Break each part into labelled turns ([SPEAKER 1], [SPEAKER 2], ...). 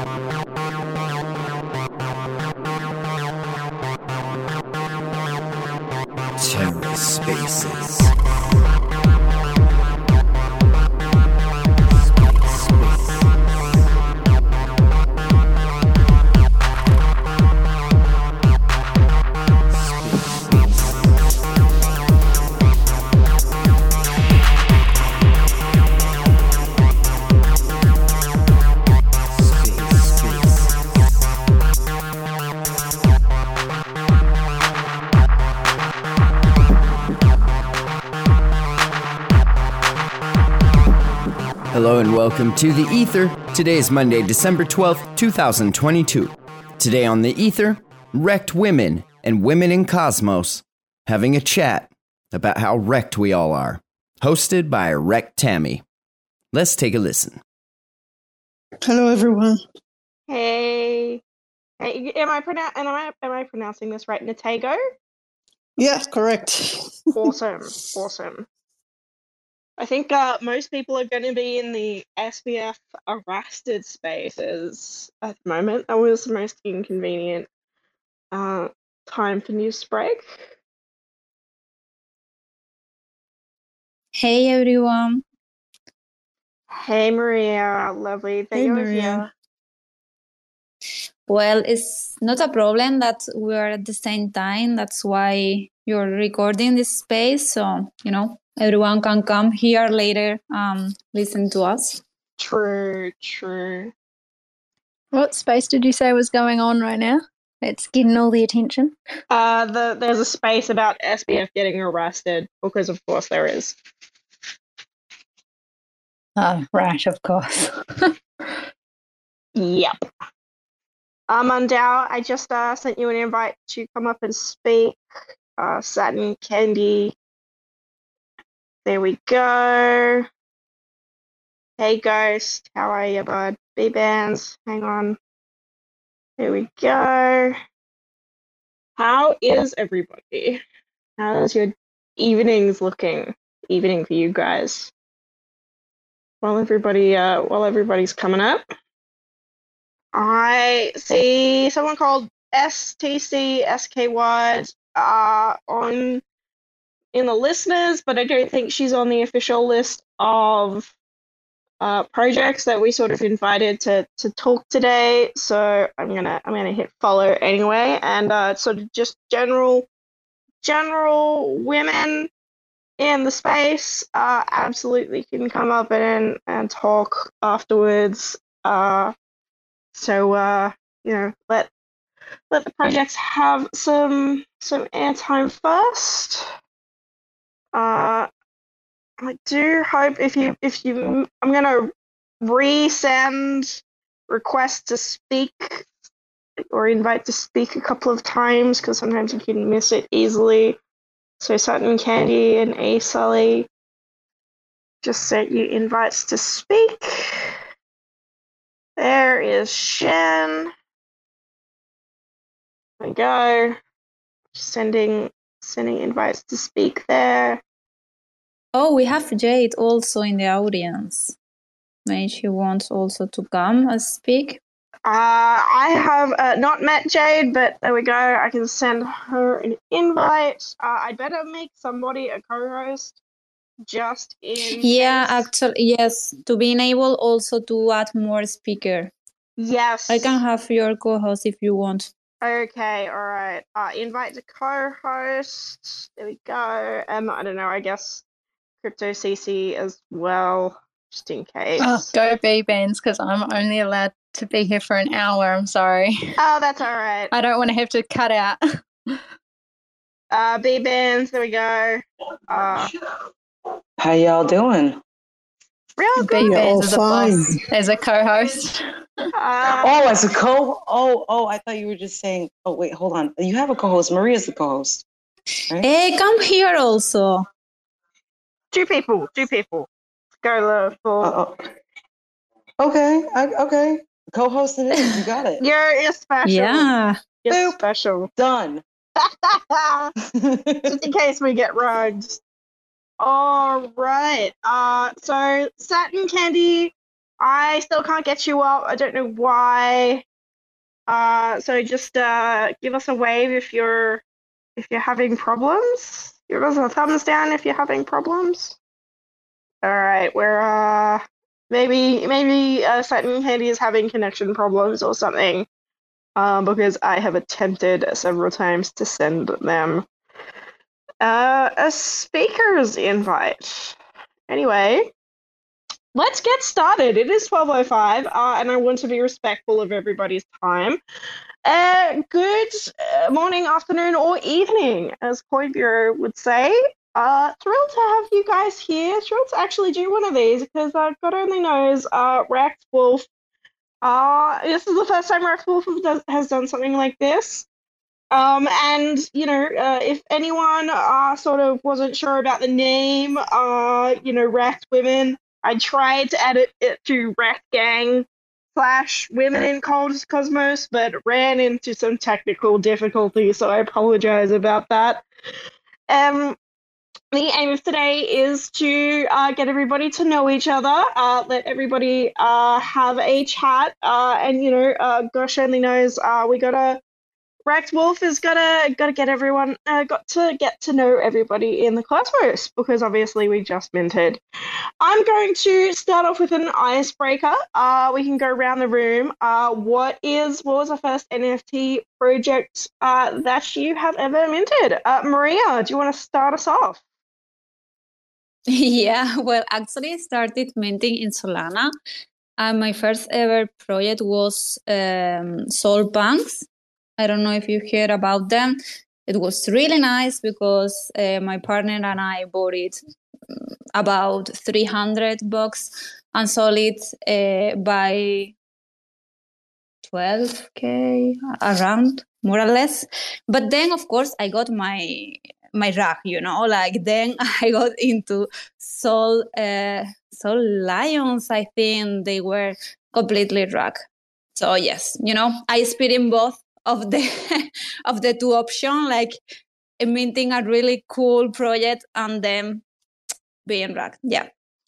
[SPEAKER 1] TerraSpaces. Hello and welcome to The Ether. Today is Monday, December 12th, 2022. Today on The Ether, wrecked women and women in cosmos having a chat about how wrecked we all are. Hosted by Wrecked Tammy. Let's take a listen.
[SPEAKER 2] Hello, everyone.
[SPEAKER 3] Hey, am I pronouncing this right? Natago?
[SPEAKER 2] Yes, correct.
[SPEAKER 3] Awesome. I think most people are going to be in the SBF arrested spaces at the moment. That was the most inconvenient time for news break.
[SPEAKER 4] Hey everyone.
[SPEAKER 3] Hey Maria, lovely that
[SPEAKER 2] Hey,
[SPEAKER 3] you're
[SPEAKER 2] Maria.
[SPEAKER 3] here.
[SPEAKER 4] Well, it's not a problem that we are at the same time. That's why you're recording this space. So, everyone can come here later, listen to us.
[SPEAKER 3] True.
[SPEAKER 5] What space did you say was going on right now? It's getting all the attention.
[SPEAKER 3] There's a space about SBF getting arrested, because of course there is.
[SPEAKER 5] Oh, right, of course.
[SPEAKER 3] Yep. Mundao, I just sent you an invite to come up and speak. Satin Candy. There we go. Hey Ghost, how are you, bud? B-Bands, hang on. There we go. How is everybody? How's your evenings looking? Evening for you guys. While everybody's coming up. I see someone called STCSKY on in the listeners, but I don't think she's on the official list of projects that we sort of invited to talk today. So I'm gonna hit follow anyway, and sort of just general women in the space absolutely can come up and talk afterwards. So let the projects have some airtime first. I do hope if you I'm gonna resend requests to speak or invite to speak a couple of times, because sometimes you can miss it easily. So Satin Candy and A Sully just sent you invites to speak. There is Shen. There we go. Sending invites to speak there.
[SPEAKER 4] Oh, we have Jade also in the audience. Maybe she wants also to come and speak.
[SPEAKER 3] I have not met Jade, but there we go. I can send her an invite. I'd better make somebody a co-host just in
[SPEAKER 4] Yeah,
[SPEAKER 3] case.
[SPEAKER 4] actually, yes. To be able also to add more speaker.
[SPEAKER 3] Yes.
[SPEAKER 4] I can have your co-host if you want.
[SPEAKER 3] Okay, all right. Invite to co-host. There we go. I don't know. I guess Crypto CC as well, just in case.
[SPEAKER 5] Oh, go B-Bands, because I'm only allowed to be here for an hour. I'm sorry.
[SPEAKER 3] Oh, that's all right.
[SPEAKER 5] I don't want to have to cut out.
[SPEAKER 3] B-Bands, there we go.
[SPEAKER 6] How y'all doing?
[SPEAKER 3] Real good.
[SPEAKER 5] B-Bands is a
[SPEAKER 2] fine.
[SPEAKER 5] boss as a co-host.
[SPEAKER 6] Oh, as a I thought you were just saying. Oh, wait, hold on. You have a co-host. Maria's the co-host. Right?
[SPEAKER 4] Hey, come here also.
[SPEAKER 3] Two people. Go for.
[SPEAKER 6] Okay. Okay. Co-hosting it. You got it.
[SPEAKER 3] You're special.
[SPEAKER 4] Yeah.
[SPEAKER 3] You're
[SPEAKER 6] Boop.
[SPEAKER 3] special.
[SPEAKER 6] Done.
[SPEAKER 3] Just in case we get rugged. All right. So Satin Candy, I still can't get you up. I don't know why. So just give us a wave if you're having problems. Give us a thumbs down if you're having problems. All right, we're maybe Saturn Candy is having connection problems or something. Because I have attempted several times to send them a speaker's invite. Anyway, let's get started. It is 12:05, and I want to be respectful of everybody's time. Good morning, afternoon, or evening, as Point Bureau would say. Thrilled to have you guys here. Thrilled to actually do one of these because God only knows, Rex Wolf. This is the first time Rex Wolf has done something like this. And if anyone sort of wasn't sure about the name, Wrecked Women, I tried to edit it to Wrecked Gang / Women in Cosmos, but ran into some technical difficulties, so I apologize about that. The aim of today is to get everybody to know each other, let everybody have a chat, and gosh only knows, Rex Wolf has gotta get everyone got to get to know everybody in the Cosmos because obviously we just minted. I'm going to start off with an icebreaker. We can go around the room. What was the first NFT project that you have ever minted? Maria, do you want to start us off?
[SPEAKER 4] Yeah, well, actually, I started minting in Solana. My first ever project was Soul Punks. I don't know if you heard about them. It was really nice because my partner and I bought it about $300 and sold it by 12K around, more or less. But then, of course, I got my rug, then I got into Soul Lions. I think they were completely rug. So yes, I split in both of the of the two options, like minting a really cool project and then being rug. Yeah.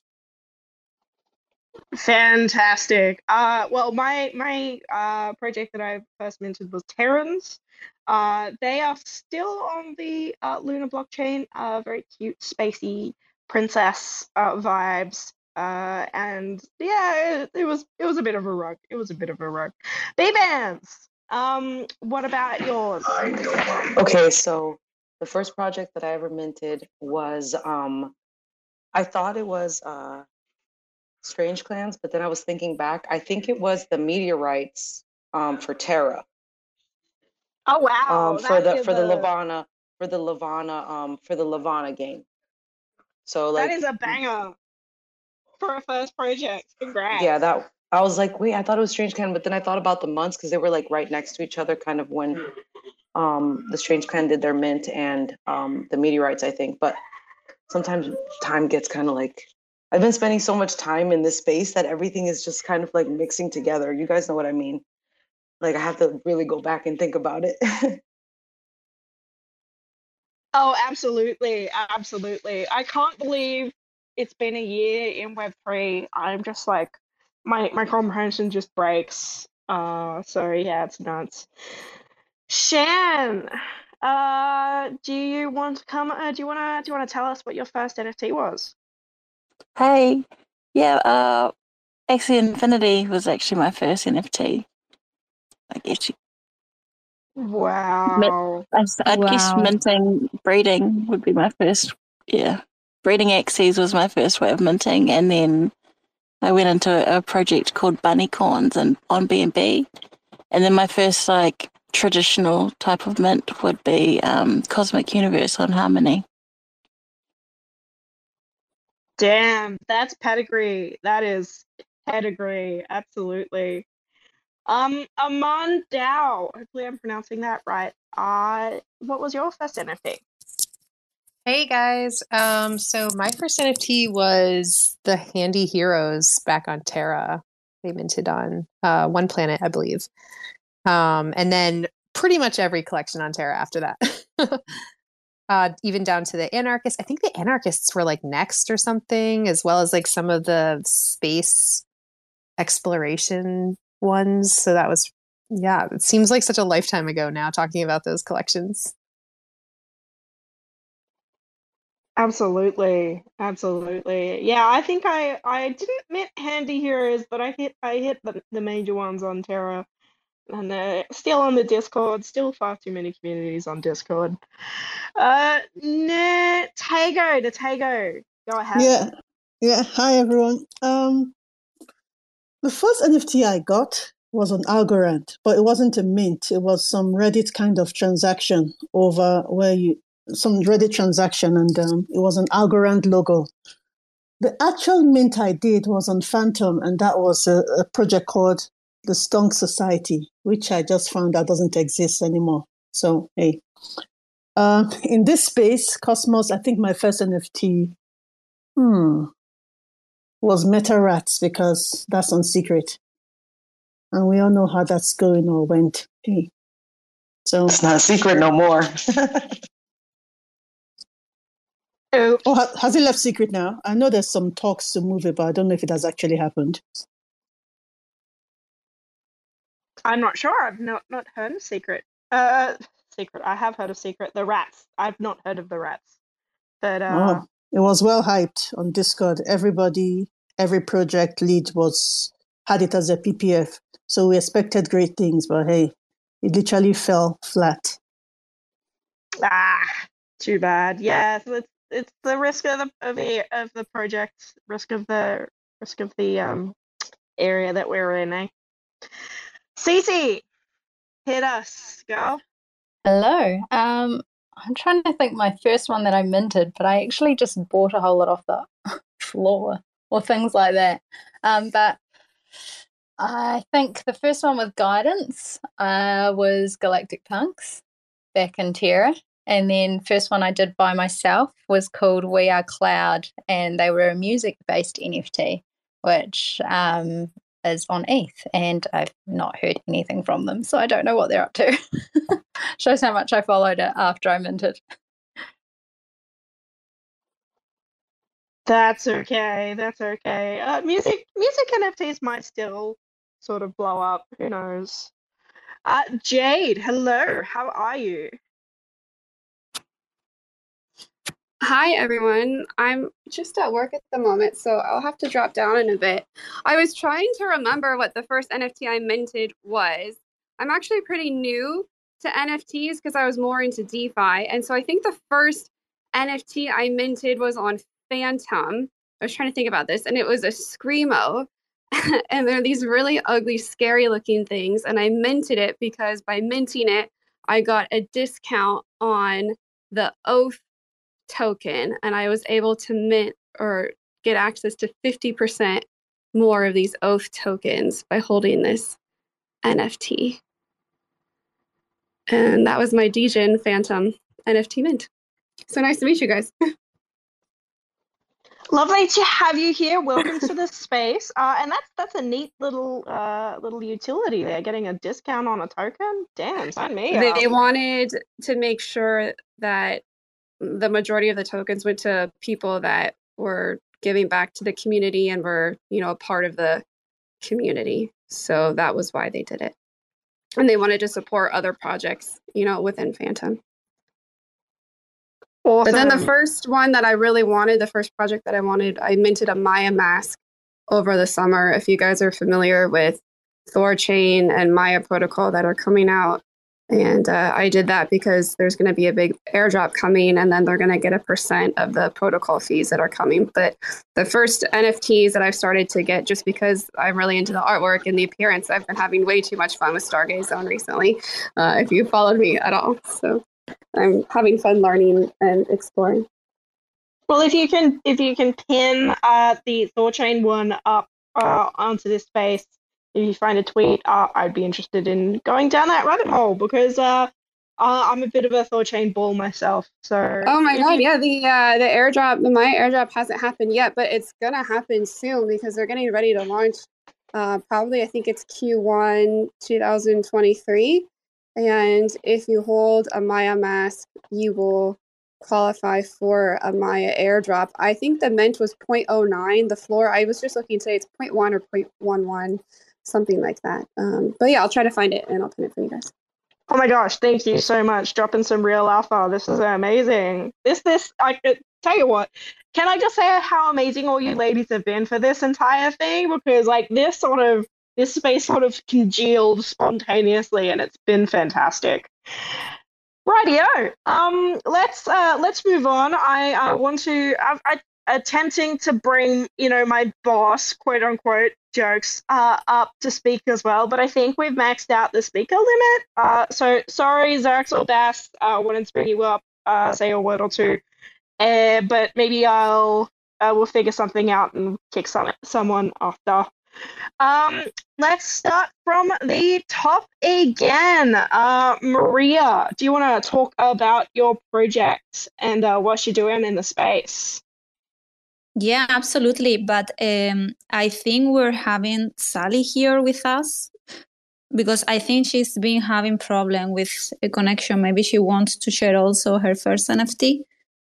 [SPEAKER 3] Fantastic. Well, my project that I first minted was Terrans. They are still on the Luna blockchain. Very cute, spacey princess vibes. And yeah, it was a bit of a rug. It was a bit of a rug. B-Bands. What about yours?
[SPEAKER 6] Okay, so the first project that I ever minted was I thought it was Strange Clans, but then I was thinking back. I think it was the meteorites for Terra.
[SPEAKER 3] Oh wow!
[SPEAKER 6] For the Levana game. So like
[SPEAKER 3] that is a banger for a first project. Congrats.
[SPEAKER 6] Yeah, that I was like, wait, I thought it was Strange Clan, but then I thought about the months because they were like right next to each other, kind of when the Strange Clan did their mint and the meteorites, I think. But sometimes time gets kind of like, I've been spending so much time in this space that everything is just kind of like mixing together. You guys know what I mean? Like I have to really go back and think about it.
[SPEAKER 3] Oh, absolutely. Absolutely. I can't believe it's been a year in Web3. I'm just like, my comprehension just breaks. So yeah, it's nuts. Shan, do you want to come? Do you want to tell us what your first NFT was?
[SPEAKER 7] Hey, yeah, Axie Infinity was actually my first NFT. I guess
[SPEAKER 3] Wow.
[SPEAKER 7] I guess minting, breeding would be my first. Yeah, breeding Axies was my first way of minting, and then I went into a project called Bunnycorns and on BNB, and then my first like traditional type of mint would be Cosmic Universe on Harmony.
[SPEAKER 3] Damn, that's pedigree. That is pedigree. Absolutely. Aman Dao. Hopefully I'm pronouncing that right. What was your first NFT?
[SPEAKER 8] Hey guys. So my first NFT was the Handy Heroes back on Terra. They minted on One Planet, I believe. And then pretty much every collection on Terra after that. Even down to the Anarchists. I think the Anarchists were like next or something, as well as like some of the space exploration ones. So that was, yeah, it seems like such a lifetime ago now talking about those collections.
[SPEAKER 3] Absolutely, absolutely. Yeah, I think I didn't mint Handy Heroes, but I hit the major ones on Terra, and they're still on the Discord. Still far too many communities on Discord. Natago, go ahead.
[SPEAKER 2] Yeah. Hi, everyone. The first NFT I got was on Algorand, but it wasn't a mint. It was some Reddit kind of transaction some Reddit transaction, and it was an Algorand logo. The actual mint I did was on Phantom, and that was a project called the Stonk Society, which I just found out doesn't exist anymore. So, hey. In this space, Cosmos, I think my first NFT was Meta Rats, because that's on Secret. And we all know how that's going or went. Hey. So
[SPEAKER 6] It's not a secret no more.
[SPEAKER 2] has it left Secret now? I know there's some talks to move it, but I don't know if it has actually happened.
[SPEAKER 3] I'm not sure. I've not heard of Secret. Secret. I have heard of Secret. The Rats. I've not heard of the Rats. But
[SPEAKER 2] it was well hyped on Discord. Every project lead had it as a PPF. So we expected great things, but hey, it literally fell flat.
[SPEAKER 3] Too bad. Yeah, so it's the risk of the project, risk of the area that we're in, eh? Cece, hit us, girl.
[SPEAKER 5] Hello. I'm trying to think my first one that I minted, but I actually just bought a whole lot off the floor or things like that. But I think the first one with guidance was Galactic Punks back in Terra. And then first one I did by myself was called We Are Cloud, and they were a music-based NFT, which is on ETH, and I've not heard anything from them, so I don't know what they're up to. Shows how much I followed it after I minted.
[SPEAKER 3] That's okay. That's okay. Music NFTs might still sort of blow up. Who knows? Jade, hello. How are you?
[SPEAKER 9] Hi, everyone. I'm just at work at the moment, so I'll have to drop down in a bit. I was trying to remember what the first NFT I minted was. I'm actually pretty new to NFTs because I was more into DeFi. And so I think the first NFT I minted was on Phantom. I was trying to think about this, and it was a Screamo. And they're these really ugly, scary looking things. And I minted it because by minting it, I got a discount on the Oath token, and I was able to mint or get access to 50% more of these Oath tokens by holding this NFT. And that was my Degen Phantom NFT mint. So nice to meet you guys.
[SPEAKER 3] Lovely to have you here. Welcome to the space. And that's a neat little utility there, getting a discount on a token. Damn, sign me up.
[SPEAKER 9] They wanted to make sure that the majority of the tokens went to people that were giving back to the community and were, a part of the community. So that was why they did it. And they wanted to support other projects, within Phantom. Awesome. But then the first one that I really wanted, the first project that I wanted, I minted a Maya mask over the summer. If you guys are familiar with Thorchain and Maya Protocol that are coming out. And I did that because there's going to be a big airdrop coming, and then they're going to get a % of the protocol fees that are coming. But the first NFTs that I've started to get, just because I'm really into the artwork and the appearance, I've been having way too much fun with Stargaze Zone recently, if you followed me at all. So I'm having fun learning and exploring.
[SPEAKER 3] Well, if you can pin the Thorchain one up onto this space, if you find a tweet, I'd be interested in going down that rabbit hole because I'm a bit of a Thorchain bull myself. So
[SPEAKER 9] oh my god, yeah, the airdrop, the Maya airdrop hasn't happened yet, but it's gonna happen soon because they're getting ready to launch. Probably, I think it's Q1 2023, and if you hold a Maya mask, you will qualify for a Maya airdrop. I think the mint was 0.09. The floor, I was just looking today, it's 0.1 or 0.11, something like that. But yeah, I'll try to find it and I'll pin it for you guys.
[SPEAKER 3] Oh my gosh, thank you so much. Dropping some real alpha. This is amazing. I tell you what, can I just say how amazing all you ladies have been for this entire thing? Because like this space sort of congealed spontaneously and it's been fantastic. Rightio. Let's move on. I'm attempting to bring, my boss, quote unquote, jokes up to speak as well, but I think we've maxed out the speaker limit. So sorry, Zax or Das, wanted to bring you up, say a word or two. But maybe we'll figure something out and kick someone after. Let's start from the top again. Maria, do you want to talk about your project and what you're doing in the space?
[SPEAKER 4] Yeah, absolutely. But I think we're having Sally here with us because I think she's been having problem with a connection. Maybe she wants to share also her first NFT.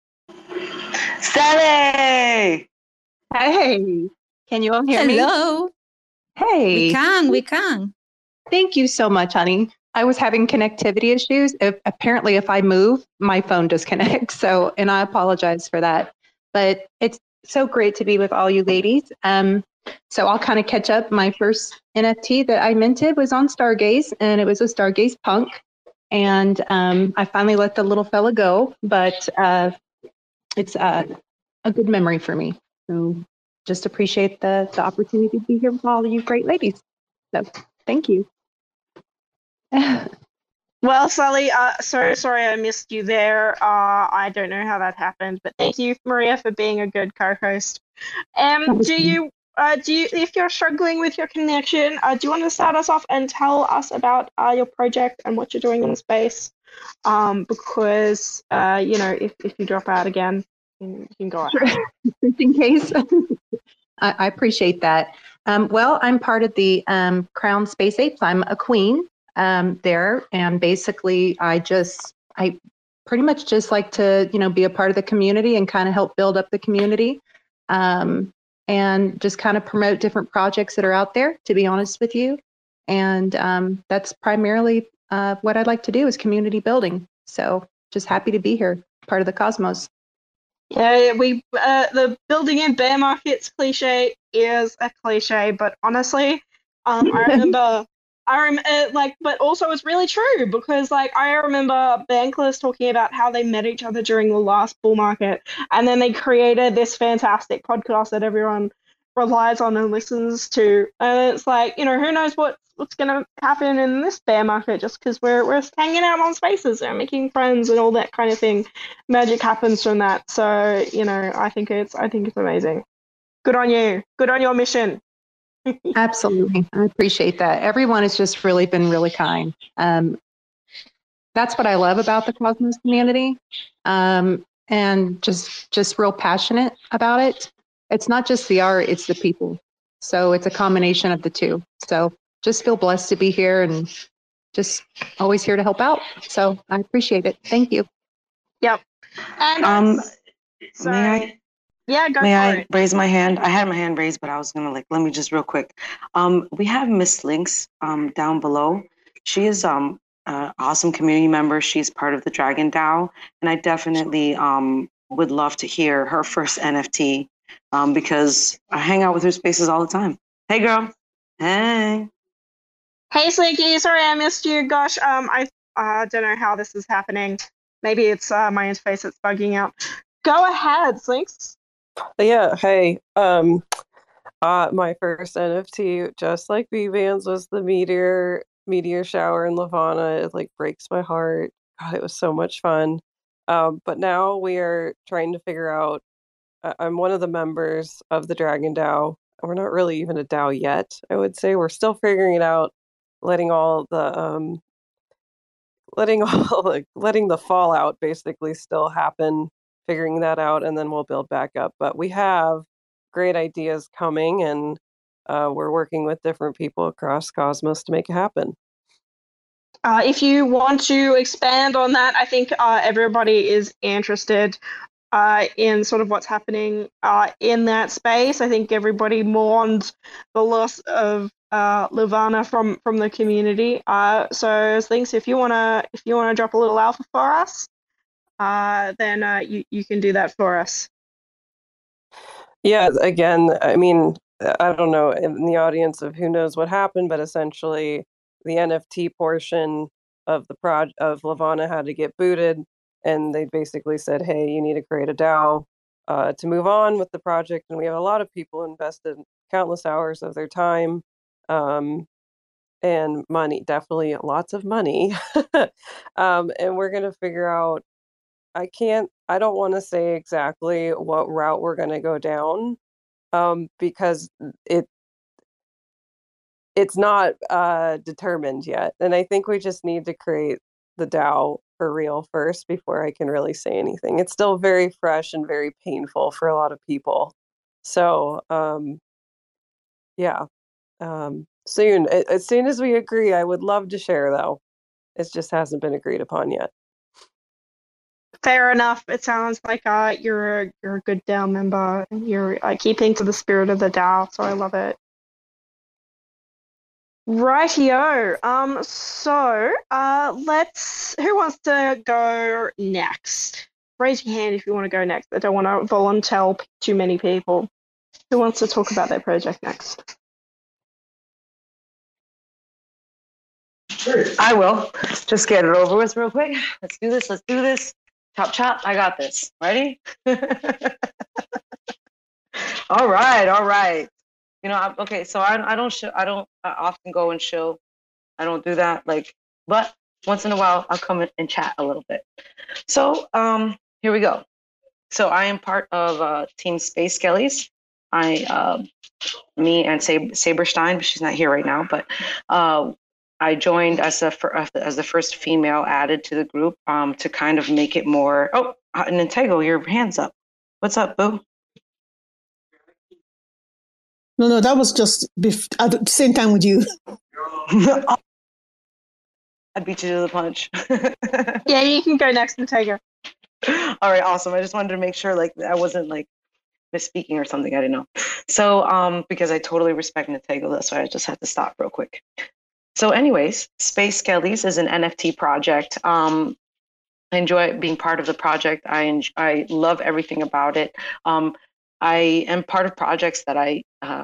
[SPEAKER 10] Sally!
[SPEAKER 11] Hey, can you all hear me?
[SPEAKER 4] Hello.
[SPEAKER 11] Hey.
[SPEAKER 4] We can.
[SPEAKER 11] Thank you so much, honey. I was having connectivity issues. Apparently, if I move, my phone disconnects. And I apologize for that. But it's so great to be with all you ladies. So I'll kind of catch up. My first NFT that I minted was on Stargaze, and it was a Stargaze Punk. And I finally let the little fella go, but it's a good memory for me. So just appreciate the opportunity to be here with all of you great ladies. So thank you.
[SPEAKER 3] Well, Sally, so sorry I missed you there. I don't know how that happened, but thank you, Maria, for being a good co-host. If you're struggling with your connection, do you want to start us off and tell us about your project and what you're doing in the space? Because if you drop out again, you can go ahead.
[SPEAKER 11] Just in case. I appreciate that. Well, I'm part of the Crown Space Apes. I'm a queen there, and basically I pretty much just like to be a part of the community and kind of help build up the community, and just kind of promote different projects that are out there, to be honest with you. And that's primarily what I'd like to do is community building. So just happy to be here, part of the cosmos.
[SPEAKER 3] Yeah, the building in bear markets cliche is a cliche, but honestly, I remember, but also it's really true because I remember Bankless talking about how they met each other during the last bull market, and then they created this fantastic podcast that everyone relies on and listens to, and it's who knows what's going to happen in this bear market just because we're hanging out on spaces and making friends and all that kind of thing. Magic happens from that. So, I think it's amazing. Good on you. Good on your mission.
[SPEAKER 11] Absolutely. I appreciate that. Everyone has just really been really kind. That's what I love about the Cosmos community. And just real passionate about it. It's not just the art, it's the people. So it's a combination of the two. So just feel blessed to be here and just always here to help out. So I appreciate it. Thank you.
[SPEAKER 3] Yep. And
[SPEAKER 6] May I raise my hand? I had my hand raised, but I was gonna let me just real quick. We have Miss Lynx down below. She is an awesome community member. She's part of the Dragon DAO, and I definitely would love to hear her first NFT because I hang out with her spaces all the time. Hey, girl. Hey.
[SPEAKER 3] Hey, Slinky. Sorry I missed you. Gosh, I don't know how this is happening. Maybe it's my interface that's bugging out. Go ahead, Slinks.
[SPEAKER 12] Yeah, hey. My first NFT, just like B-Bands, was the meteor shower in Lavana. It breaks my heart. God, it was so much fun. But now we are trying to figure out. I'm one of the members of the Dragon DAO. We're not really even a DAO yet, I would say. We're still figuring it out, letting the fallout basically still happen, figuring that out, and then we'll build back up. But we have great ideas coming, and we're working with different people across Cosmos to make it happen.
[SPEAKER 3] If you want to expand on that, I think everybody is interested in sort of what's happening in that space. I think everybody mourned the loss of Levana from the community. So thanks. If you wanna drop a little alpha for us, then you can do that for us.
[SPEAKER 12] Yeah, again, I mean, I don't know in the audience of who knows what happened, but essentially the NFT portion of the project of Levana had to get booted, and they basically said, "Hey, you need to create a DAO to move on with the project." And we have a lot of people invested countless hours of their time and money, definitely lots of money, and we're gonna figure out. I don't want to say exactly what route we're going to go down because it's not determined yet. And I think we just need to create the DAO for real first before I can really say anything. It's still very fresh and very painful for a lot of people. So, yeah, soon. As soon as we agree, I would love to share, though. It just hasn't been agreed upon yet.
[SPEAKER 3] Fair enough. It sounds like you're a good DAO member. You're keeping to the spirit of the DAO, so I love it. Rightio. So let's. Who wants to go next? Raise your hand if you want to go next. I don't want to volunteer too many people. Who wants to talk about their project next?
[SPEAKER 6] I will. Just get it over with real quick. Let's do this. Chop, chop. I got this. Ready? All right. You know, okay. So I don't often go and chill. I don't do that. But once in a while, I'll come in and chat a little bit. So here we go. So I am part of Team Space Skellies. Me and Saberstein, but she's not here right now. But I joined as the first female added to the group to kind of make it more. Oh, Nintego, your hand's up. What's up, boo?
[SPEAKER 2] No, that was just at the same time with you.
[SPEAKER 6] I beat you to the punch.
[SPEAKER 3] Yeah, you can go next, Nintego.
[SPEAKER 6] All right, awesome. I just wanted to make sure I wasn't misspeaking or something. I didn't know. So because I totally respect Nintego, that's why I just had to stop real quick. So anyways, Space Skellies is an NFT project. I enjoy being part of the project. I love everything about it. I am part of projects that I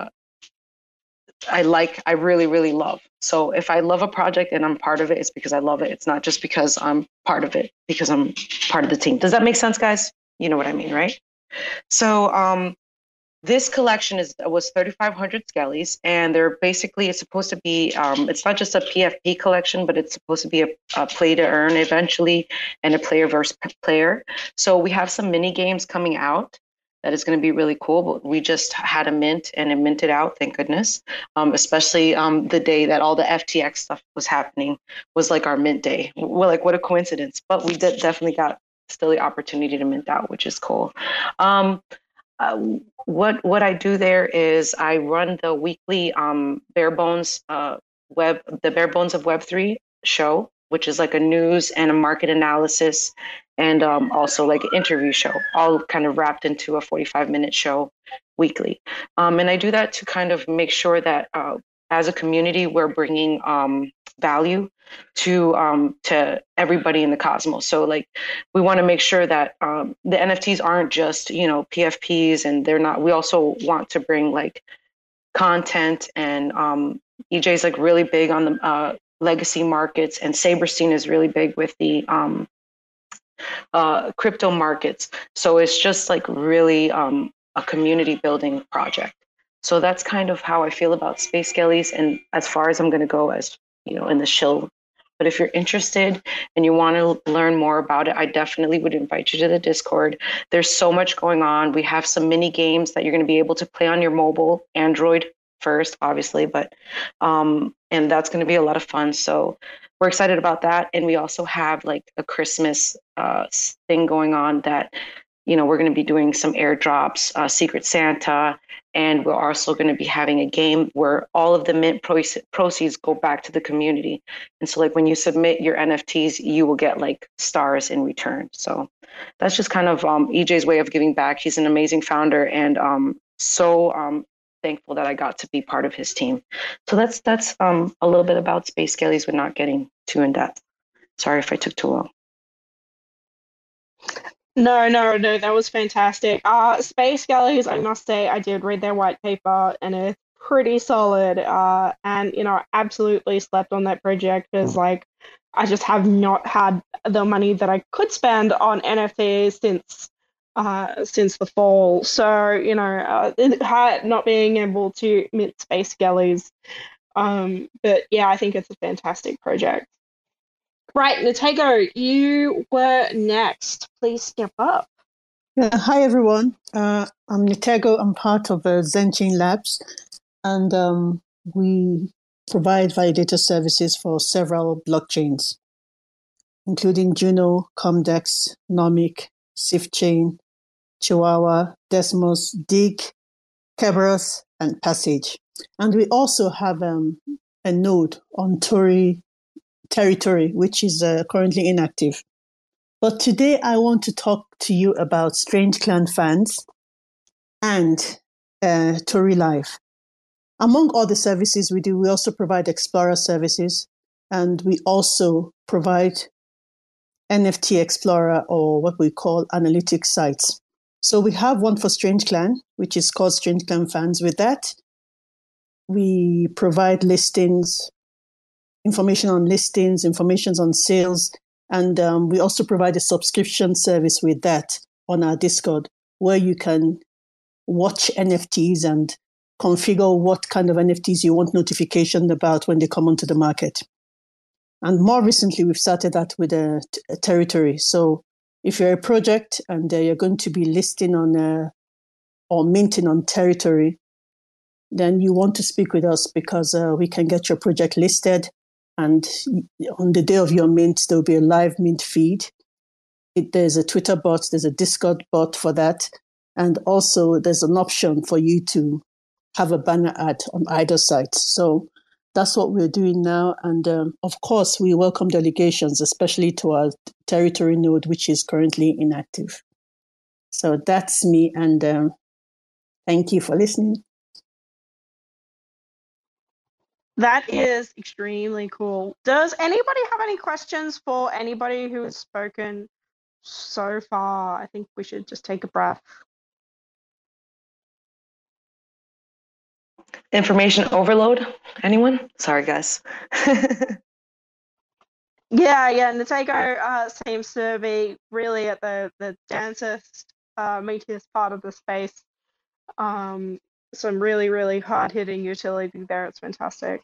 [SPEAKER 6] really, really love. So if I love a project and I'm part of it, it's because I love it. It's not just because I'm part of it, because I'm part of the team. Does that make sense, guys? You know what I mean, right? So this collection was 3,500 Skellies, and it's supposed to be, it's not just a PFP collection, but it's supposed to be a play to earn eventually, and a player versus player. So we have some mini games coming out that is going to be really cool, but we just had a mint and it minted out, thank goodness. Especially the day that all the FTX stuff was happening was our mint day. Well, what a coincidence, but we definitely got still the opportunity to mint out, which is cool. What I do there is I run the weekly Bare Bones of Web3 show, which is a news and a market analysis, and also an interview show, all kind of wrapped into a 45-minute show weekly. And I do that to kind of make sure that as a community, we're bringing value to everybody in the cosmos. So we want to make sure that the NFTs aren't just PFPs, and they're not. We also want to bring content, and EJ's really big on the legacy markets, and Saberstein is really big with the crypto markets. So it's just really a community building project. So that's kind of how I feel about Space Skellies, and as far as I'm going to go as in the shill. But if you're interested and you want to learn more about it, I definitely would invite you to the Discord. There's so much going on. We have some mini games that you're going to be able to play on your mobile, Android first, obviously, but and that's going to be a lot of fun. So we're excited about that. And we also have a Christmas thing going on that we're going to be doing some airdrops, Secret Santa, and we're also going to be having a game where all of the mint proceeds go back to the community. And so like when you submit your NFTs, you will get like stars in return. So that's just kind of EJ's way of giving back. He's an amazing founder, and so thankful that I got to be part of his team. So that's a little bit about Space Skellies, but not getting too in depth. Sorry if I took too long.
[SPEAKER 3] No, that was fantastic. Space Galleys, I must say, I did read their white paper and it's pretty solid. And absolutely slept on that project because like I just have not had the money that I could spend on NFTs since the fall. So, not being able to mint Space Galleys. But yeah, I think it's a fantastic project. Right, Natego, you were next. Please step up.
[SPEAKER 2] Yeah, hi, everyone. I'm Natego. I'm part of ZenChain Labs, and we provide validator services for several blockchains, including Juno, Comdex, Nomic, SwiftChain, Chihuahua, Desmos, Dig, Kerberos, and Passage. And we also have a node on Tori territory, which is currently inactive. But today I want to talk to you about Strange Clan fans and Tori Live. Among all the services we do, we also provide Explorer services, and we also provide NFT Explorer, or what we call analytics sites. So we have one for Strange Clan, which is called Strange Clan Fans. With that, we provide listings, information on listings, information on sales, and we also provide a subscription service with that on our Discord, where you can watch NFTs and configure what kind of NFTs you want notification about when they come onto the market. And more recently, we've started that with a territory. So if you're a project and you're going to be listing on or minting on territory, then you want to speak with us because we can get your project listed. And on the day of your mint, there'll be a live mint feed. There's a Twitter bot, there's a Discord bot for that. And also there's an option for you to have a banner ad on either site. So that's what we're doing now. And of course, we welcome delegations, especially to our territory node, which is currently inactive. So that's me. And thank you for listening.
[SPEAKER 3] That is extremely cool. Does anybody have any questions for anybody who has spoken so far? I think we should just take a breath.
[SPEAKER 6] Information overload? Anyone? Sorry, guys.
[SPEAKER 3] Yeah, Natego seems to be really at the densest, meatiest part of the space. Some really, really hard-hitting utility there. It's fantastic.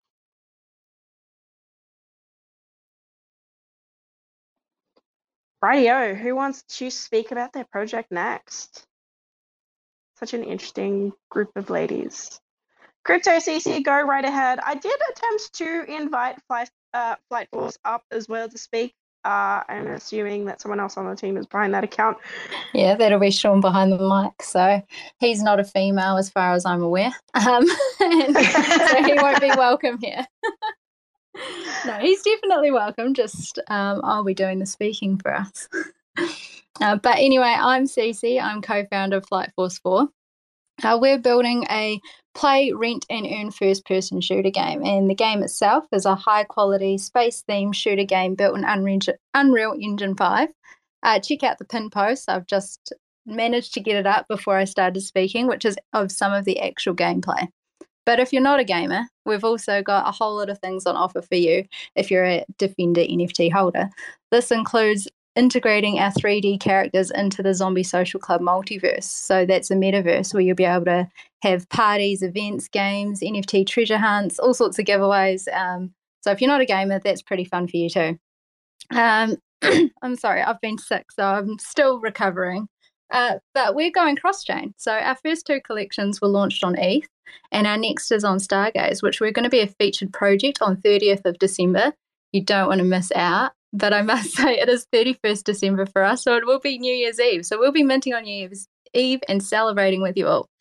[SPEAKER 3] Rightio, who wants to speak about their project next? Such an interesting group of ladies. Crypto CC, go right ahead. I did attempt to invite Flight Force up as well to speak. I'm assuming that someone else on the team is behind that account.
[SPEAKER 5] Yeah, that'll be Sean behind the mic. So he's not a female as far as I'm aware. So he won't be welcome here. No, he's definitely welcome. Just I'll be doing the speaking for us. But anyway, I'm Cece. I'm co-founder of Flight Force 4. We're building a play, rent, and earn first-person shooter game, and the game itself is a high-quality space-themed shooter game built in Unreal Engine 5. Check out the pin post. I've just managed to get it up before I started speaking, which is of some of the actual gameplay. But if you're not a gamer, we've also got a whole lot of things on offer for you if you're a Defender NFT holder. This includes integrating our 3D characters into the Zombie Social Club multiverse. So that's a metaverse where you'll be able to have parties, events, games, NFT treasure hunts, all sorts of giveaways. So if you're not a gamer, that's pretty fun for you too. I'm sorry, I've been sick, so I'm still recovering. But we're going cross-chain. So our first two collections were launched on ETH, and our next is on Stargaze, which we're going to be a featured project on 30th of December. You don't want to miss out. but I must say it is 31st December for us, so it will be New Year's Eve. So we'll be minting on New Year's Eve and celebrating with you all.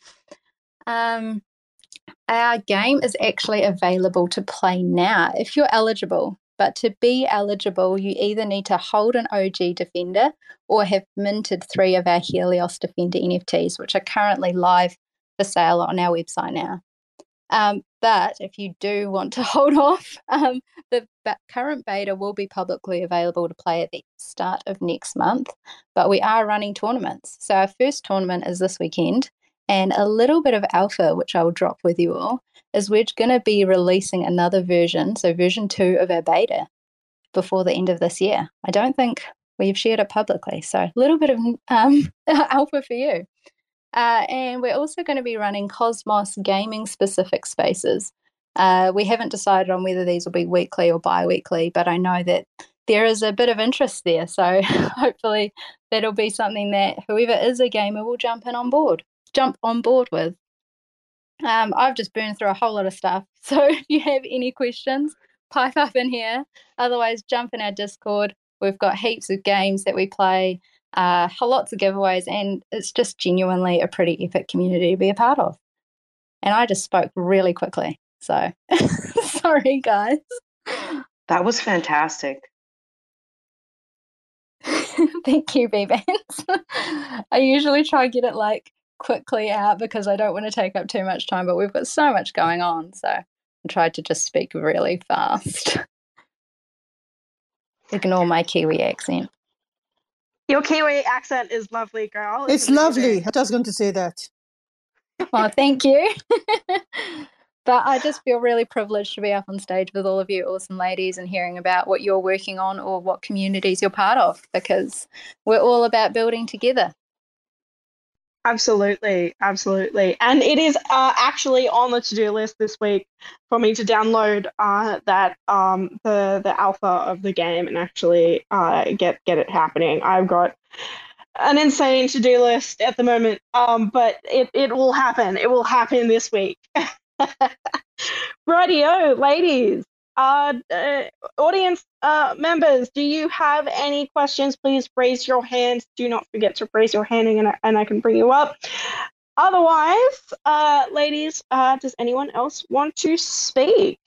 [SPEAKER 5] Our game is actually available to play now if you're eligible. But to be eligible, you either need to hold an OG Defender or have minted 3 of our Helios Defender NFTs, which are currently live for sale on our website now. But if you do want to hold off, the current beta will be publicly available to play at the start of next month. But we are running tournaments. So our first tournament is this weekend. And a little bit of alpha, which I will drop with you all, is we're going to be releasing another version, so version 2 of our beta, before the end of this year. I don't think we've shared it publicly, so a little bit of alpha for you. And we're also going to be running Cosmos gaming-specific spaces. We haven't decided on whether these will be weekly or bi-weekly, but I know that there is a bit of interest there, so hopefully that'll be something that whoever is a gamer will jump on board with. I've just burned through a whole lot of stuff, so if you have any questions, pipe up in here. Otherwise, jump in our Discord. We've got heaps of games that we play, lots of giveaways, and it's just genuinely a pretty epic community to be a part of. And I just spoke really quickly, so sorry, guys.
[SPEAKER 6] That was fantastic.
[SPEAKER 5] Thank you, B-Bands. I usually try and get it quickly out because I don't want to take up too much time, but we've got so much going on, so I tried to just speak really fast. Ignore my Kiwi accent.
[SPEAKER 3] Your Kiwi accent is lovely, girl.
[SPEAKER 2] It's lovely. I was going to say that.
[SPEAKER 5] Oh, thank you. But I just feel really privileged to be up on stage with all of you awesome ladies and hearing about what you're working on or what communities you're part of, because we're all about building together.
[SPEAKER 3] Absolutely. And it is actually on the to-do list this week for me to download the alpha of the game and actually get it happening. I've got an insane to-do list at the moment, but it will happen. It will happen this week. Rightio, ladies. Audience members, do you have any questions? Please raise your hands. Do not forget to raise your hand and I can bring you up. Otherwise, ladies, does anyone else want to speak?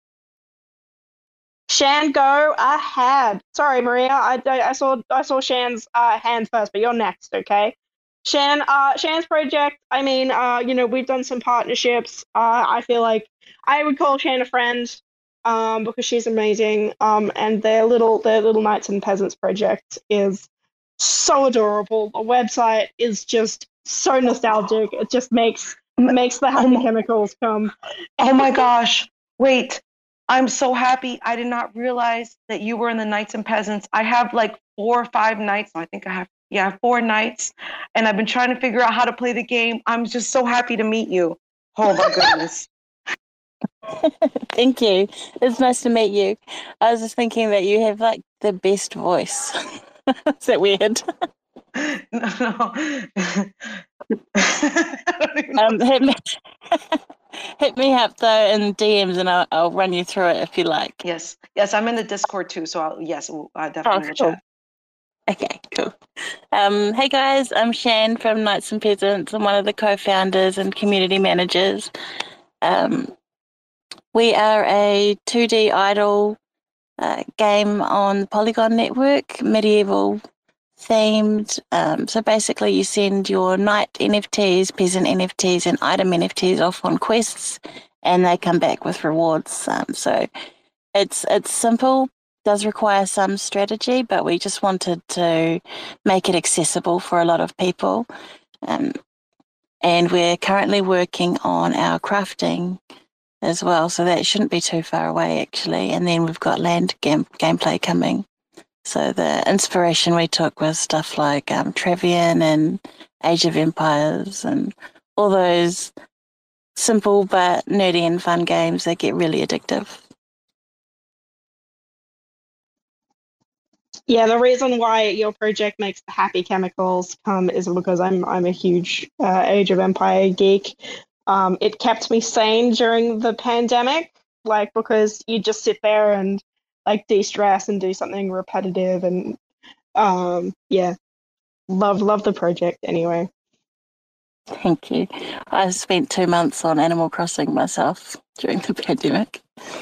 [SPEAKER 3] Shan, go ahead. Sorry, Maria, I saw Shan's hand first, but you're next, okay? Shan's project, I mean, we've done some partnerships. I feel like I would call Shan a friend. Because she's amazing, and their little Knights and Peasants project is so adorable. The website is just so nostalgic. It just makes the happy chemicals come.
[SPEAKER 6] Oh my gosh! Wait, I'm so happy. I did not realize that you were in the Knights and Peasants. I have 4 or 5 knights. I think I have 4 knights, and I've been trying to figure out how to play the game. I'm just so happy to meet you. Oh my goodness.
[SPEAKER 7] Thank you. It's nice to meet you. I was just thinking that you have the best voice. Is that weird?
[SPEAKER 6] No.
[SPEAKER 7] Hit me up though in DMs and I'll run you through it if you like.
[SPEAKER 6] Yes, I'm in the Discord too, so I definitely will chat.
[SPEAKER 7] Okay, cool. Hey guys, I'm Shan from Knights and Peasants. I'm one of the co-founders and community managers. We are a 2D idle game on the Polygon network, medieval themed. So basically you send your knight NFTs, peasant NFTs, and item NFTs off on quests, and they come back with rewards. So it's simple, does require some strategy, but we just wanted to make it accessible for a lot of people. And we're currently working on our crafting as well, so that shouldn't be too far away actually. And then we've got land gameplay coming. So the inspiration we took was stuff like Travian and Age of Empires and all those simple but nerdy and fun games that get really addictive.
[SPEAKER 3] Yeah, the reason why your project makes the happy chemicals come is because I'm a huge Age of Empire geek. It kept me sane during the pandemic, because you just sit there and like de-stress and do something repetitive. And yeah, love the project anyway.
[SPEAKER 7] Thank you. I spent 2 months on Animal Crossing myself during the pandemic.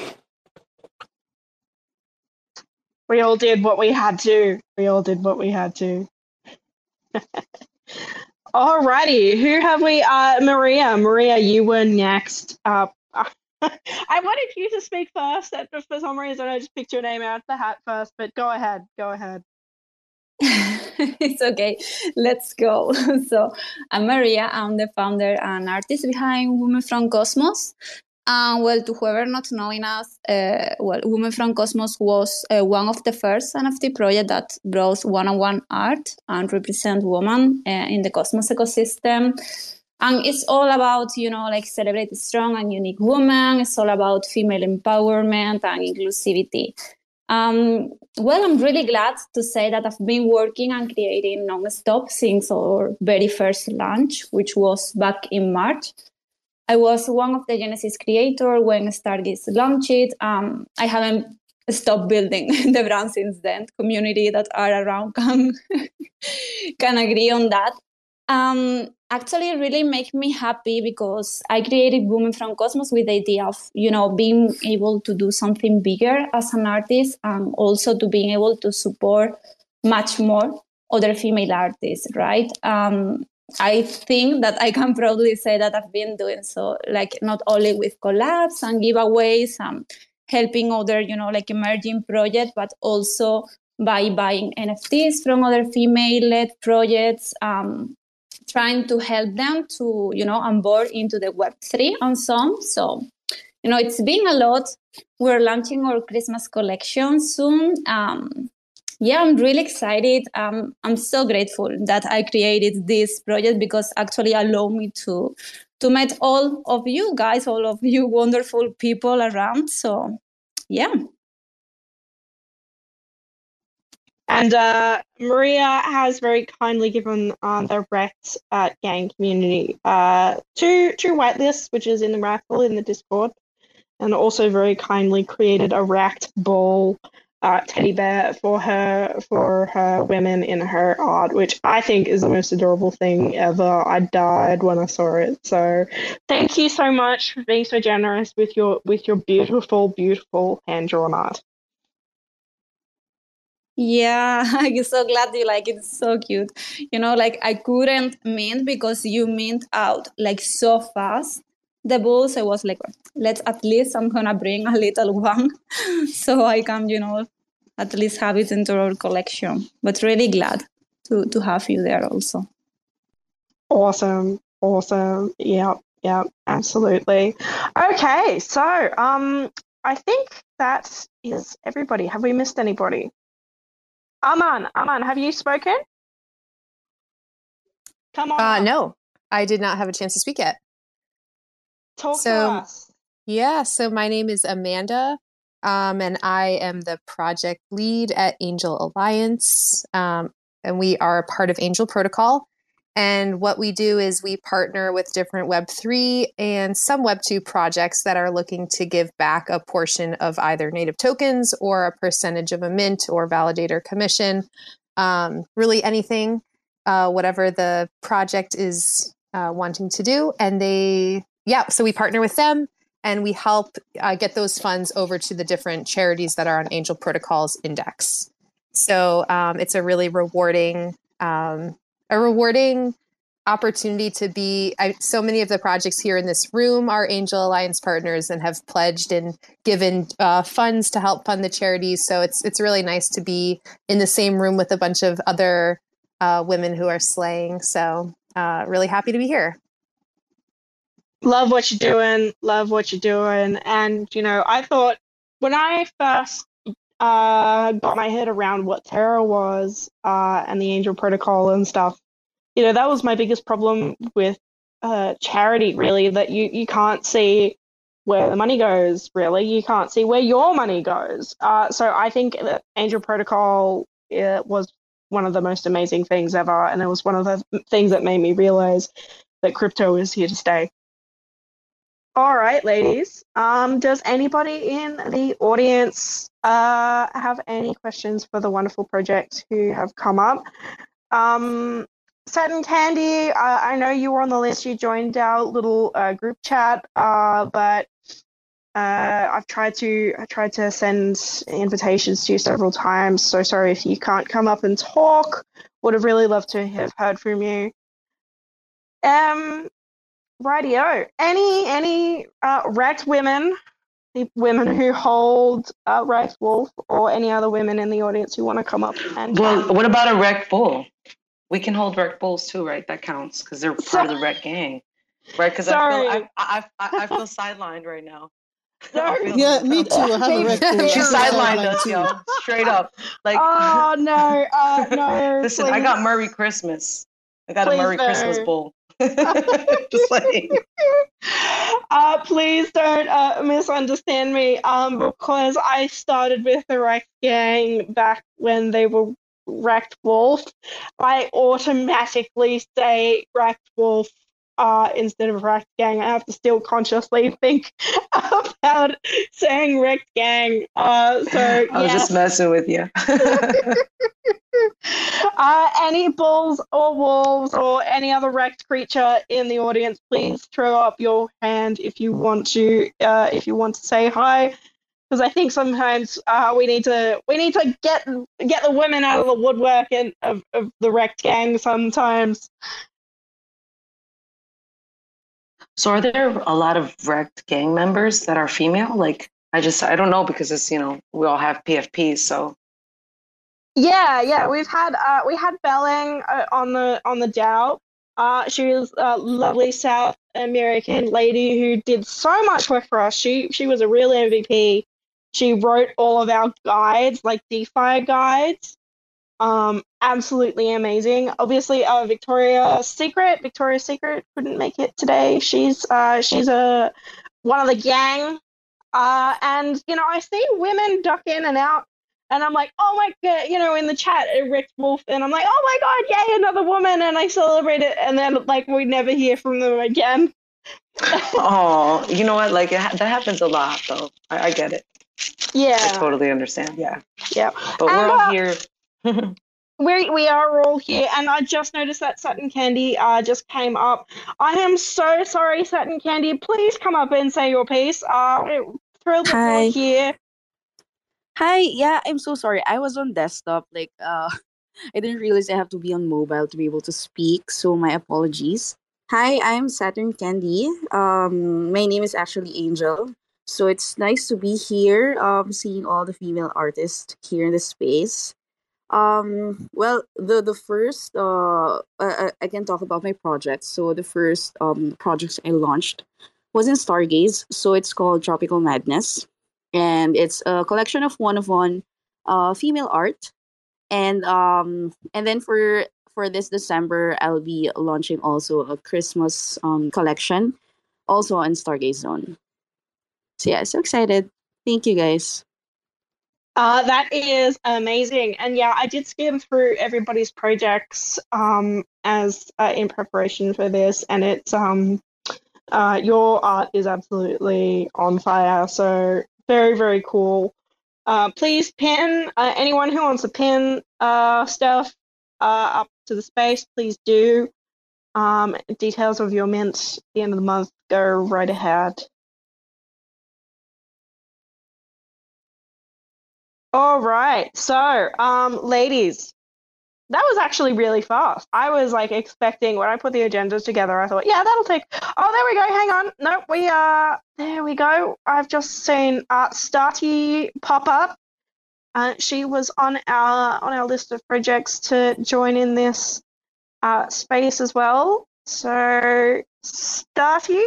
[SPEAKER 3] We all did what we had to. Alrighty, who have we? Maria. Maria, you were next. I wanted you to speak first. For some reason, I just picked your name out of the hat first. But go ahead.
[SPEAKER 4] It's okay. Let's go. So, I'm Maria. I'm the founder and artist behind Women from Cosmos. Well, to whoever not knowing us, Women from Cosmos was one of the first NFT projects that brought one-on-one art and represent women in the Cosmos ecosystem. And it's all about, like celebrate strong and unique women. It's all about female empowerment and inclusivity. Well, I'm really glad to say that I've been working and creating non-stop since our very first launch, which was back in March. I was one of the Genesis creators when Stargaze launched it. I haven't stopped building the brand since then. Community that are around can agree on that. Actually, it really makes me happy because I created Women from Cosmos with the idea of, being able to do something bigger as an artist and also to being able to support much more other female artists, right? I think that I can proudly say that I've been doing so, like not only with collabs and giveaways, helping other, like emerging projects, but also by buying NFTs from other female-led projects, trying to help them to, onboard into the Web3 on some. So, it's been a lot. We're launching our Christmas collection soon. Yeah, I'm really excited. I'm so grateful that I created this project because actually allowed me to meet all of you guys, all of you wonderful people around. So, yeah.
[SPEAKER 3] And Maria has very kindly given the Rect gang community two whitelists, which is in the raffle in the Discord, and also very kindly created a Rect ball teddy bear for her women in her art, which I think is the most adorable thing ever. I died when I saw it. So thank you so much for being so generous with your beautiful hand-drawn art.
[SPEAKER 4] Yeah, I'm so glad you like it. It's so cute. Like I couldn't mint because you mint out like so fast. The balls, I was like, let's at least I'm gonna bring a little one so I can, at least have it into our collection. But really glad to have you there also.
[SPEAKER 3] Awesome. Yeah, absolutely. Okay, so I think that is everybody. Have we missed anybody? Aman, have you spoken? Come on.
[SPEAKER 8] No, I did not have a chance to speak yet.
[SPEAKER 3] Talk to us.
[SPEAKER 8] Yeah, so my name is Amanda, and I am the project lead at Angel Alliance, and we are a part of Angel Protocol. And what we do is we partner with different Web3 and some Web2 projects that are looking to give back a portion of either native tokens or a percentage of a mint or validator commission, really anything, whatever the project is wanting to do. And so we partner with them and we help get those funds over to the different charities that are on Angel Protocol's index. So it's a really rewarding opportunity to be. So many of the projects here in this room are Angel Alliance partners and have pledged and given funds to help fund the charities. So it's really nice to be in the same room with a bunch of other women who are slaying. So really happy to be here.
[SPEAKER 3] Love what you're doing. And, I thought when I first got my head around what Terra was and the Angel Protocol and stuff, that was my biggest problem with charity, really, that you can't see where the money goes, really. You can't see where your money goes. So I think that Angel Protocol was one of the most amazing things ever, and it was one of the things that made me realize that crypto is here to stay. All right, ladies. Does anybody in the audience have any questions for the wonderful project who have come up. Satin Candy, I know you were on the list. You joined our little group chat, but I tried to send invitations to you several times. So sorry if you can't come up and talk. Would have really loved to have heard from you. Rightio. Any Wrecked women who hold Wrecked Wolf, or any other women in the audience who want to come up and
[SPEAKER 6] Well, what about a Wrecked Bull? We can hold Wrecked Bulls too, right? That counts because they're part of the Wrecked gang, right? Because I feel sidelined right now.
[SPEAKER 2] Yeah, me too. I have a Wrecked Bull.
[SPEAKER 6] She sidelined us, yo, straight up. Like,
[SPEAKER 3] oh no, no.
[SPEAKER 6] Listen,
[SPEAKER 3] please.
[SPEAKER 6] I got Murray Christmas. I got
[SPEAKER 3] Please
[SPEAKER 6] a Murray
[SPEAKER 3] don't.
[SPEAKER 6] Christmas Bull. Just like.
[SPEAKER 3] Please don't misunderstand me. Because I started with the Wrecked Gang back when they were Wrecked Wolf, I automatically say Wrecked Wolf instead of Wrecked Gang. I have to still consciously think about saying Wrecked Gang. So
[SPEAKER 6] I was just messing with you.
[SPEAKER 3] Any bulls or wolves or any other wrecked creature in the audience, please throw up your hand if you want to say hi. Because I think sometimes we need to get the women out of the woodwork and of the wrecked gang sometimes.
[SPEAKER 6] So are there a lot of Wrecked gang members that are female? Like, I don't know, because it's, we all have PFPs, so.
[SPEAKER 3] Yeah, we had Belling on the Dow. She was a lovely South American lady who did so much work for us. She was a real MVP. She wrote all of our guides, like DeFi guides. Absolutely amazing. Obviously, Victoria's Secret couldn't make it today. She's one of the gang. And I see women duck in and out. And I'm like, oh my God, in the chat, Rick Wolf, and I'm like, oh my God, yay, another woman, and I celebrate it, and then, we never hear from them again.
[SPEAKER 6] Oh, you know what? That happens a lot, though. I get it.
[SPEAKER 3] Yeah.
[SPEAKER 6] I totally understand, yeah.
[SPEAKER 3] Yeah.
[SPEAKER 6] But we're all here.
[SPEAKER 3] We are all here, and I just noticed that Satin Candy just came up. I am so sorry, Satin Candy. Please come up and say your piece. Thrilled that you're here.
[SPEAKER 10] Hi, yeah, I'm so sorry. I was on desktop. I didn't realize I have to be on mobile to be able to speak, so my apologies. Hi, I'm Saturn Candy. My name is actually Angel. So it's nice to be here, seeing all the female artists here in the space. Well, the first, I can talk about my project. So the first project I launched was in Stargaze. So it's called Tropical Madness. And it's a collection of one female art, and then for this December I'll be launching also a Christmas collection, also on Stargaze Zone. So yeah, so excited! Thank you guys.
[SPEAKER 3] That is amazing, and yeah, I did skim through everybody's projects as in preparation for this, and it's your art is absolutely on fire. So. Very, very cool. Please pin anyone who wants to pin stuff up to the space. Please do. Details of your mint at the end of the month. Go right ahead. All right. So, ladies, that was actually really fast. I was expecting when I put the agendas together, I thought, yeah, that'll take. Oh, there we go. Hang on. No, there we go. I've just seen Starty pop up. She was on our list of projects to join in this space as well. So, Starty,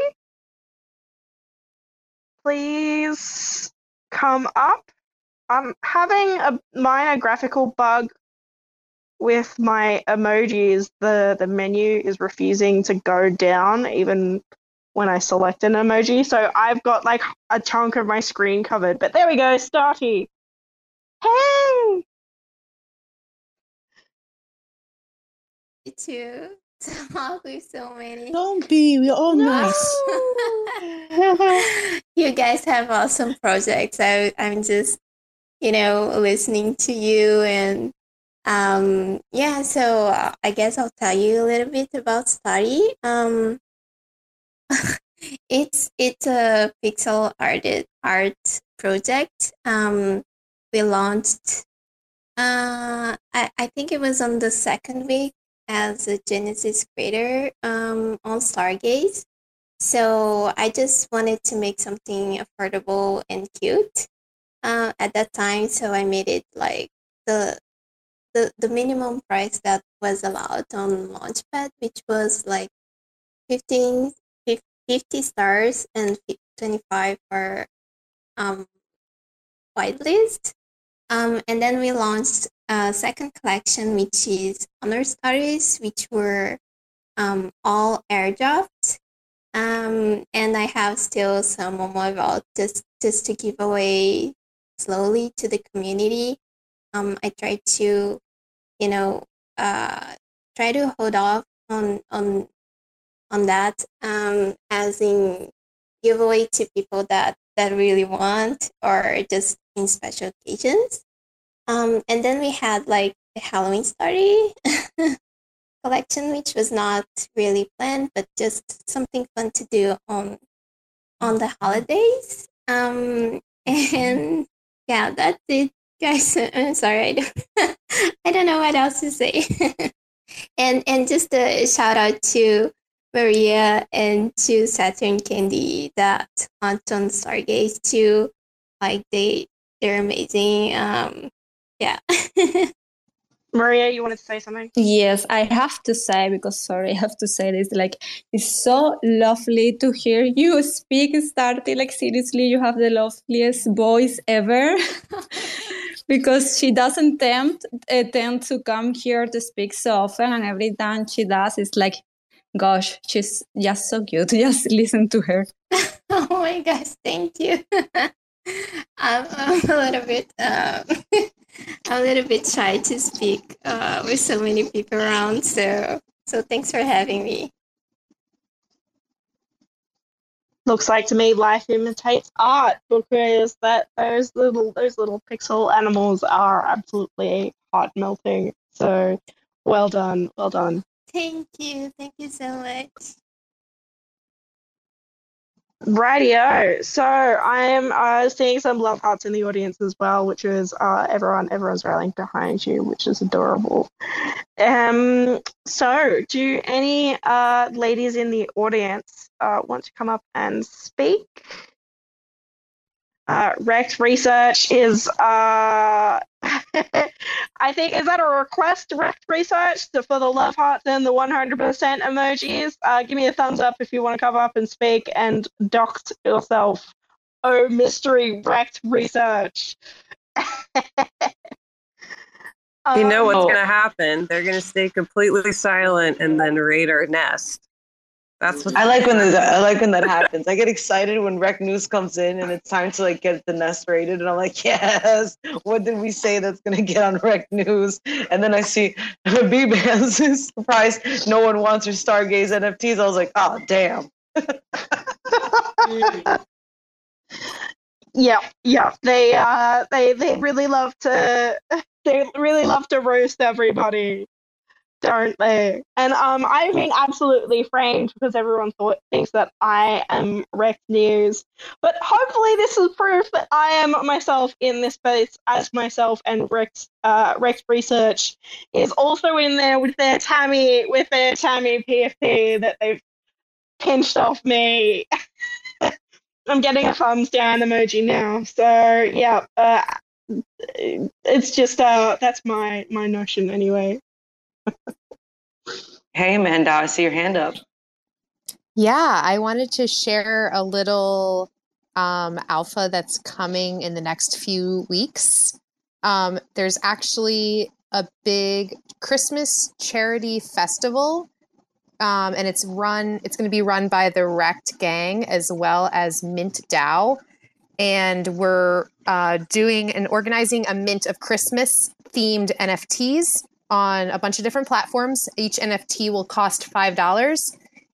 [SPEAKER 3] please come up. I'm having a minor graphical bug with my emojis. The menu is refusing to go down even when I select an emoji. So I've got a chunk of my screen covered. But there we go, Starty. Hey!
[SPEAKER 13] To talk with so many.
[SPEAKER 2] Don't be, we're all nice.
[SPEAKER 13] You guys have awesome projects. I'm just listening to you. And yeah, so I guess I'll tell you a little bit about Study. It's a pixel art project. We launched. I think it was on the second week as a Genesis creator on Stargaze. So I just wanted to make something affordable and cute at that time. So I made it like the minimum price that was allowed on Launchpad, which was like 50 stars and 25 for whitelist. And then we launched a second collection, which is Honor Stories, which were all airdropped. And I have still some on my vault just to give away slowly to the community. I try to, try to hold off on that, as in give away to people that really want, or just in special occasions. And then we had like the Halloween Story collection, which was not really planned, but just something fun to do on the holidays. And yeah, that's it, guys. I'm sorry, I don't know what else to say. and just a shout out to Maria and to Saturn Candy that launched on Stargaze too. Like they're amazing. Yeah.
[SPEAKER 3] Maria, you wanted to say something?
[SPEAKER 4] Yes, I have to say, because sorry, I have to say this, like, it's so lovely to hear you speak, Starty. Like, seriously, you have the loveliest voice ever. Because she doesn't tend to come here to speak so often, and every time she does, it's like, gosh, she's just so cute. Just listen to her.
[SPEAKER 13] Oh my gosh, thank you. I'm a little bit shy to speak with so many people around. So thanks for having me.
[SPEAKER 3] Looks like to me life imitates art, because those little pixel animals are absolutely heart melting. So well done.
[SPEAKER 13] Thank you so much.
[SPEAKER 3] Rightio. So I'm seeing some love hearts in the audience as well, which is everyone's rallying behind you, which is adorable. So do any ladies in the audience want to come up and speak? Rex Research is I think, is that a request, Rex Research, for the love hearts and the 100% emojis? Give me a thumbs up if you want to come up and speak and dox yourself. Oh, mystery Rex Research.
[SPEAKER 12] You know what's going to happen? They're going to stay completely silent and then raid our nest. That's what
[SPEAKER 6] I like when that happens. I get excited when Rec News comes in and it's time to like get the nest rated, and I'm like, yes, what did we say that's gonna get on Rec News? And then I see B-Bands is surprised no one wants your Stargaze NFTs. I was like, oh damn.
[SPEAKER 3] Yeah. They really love to roast everybody, don't they? And I'm being absolutely framed because everyone thinks that I am Rex News. But hopefully this is proof that I am myself in this space as myself, and Rex Research is also in there with their Tammy PFP that they've pinched off me. I'm getting a thumbs down emoji now. So yeah, it's just that's my notion anyway.
[SPEAKER 6] Hey, Amanda, I see your hand up.
[SPEAKER 8] Yeah, I wanted to share a little alpha that's coming in the next few weeks. There's actually a big Christmas charity festival, and it's going to be run by the Wrecked Gang as well as Mint DAO. And we're organizing a Mint of Christmas themed NFTs on a bunch of different platforms. Each NFT will cost $5.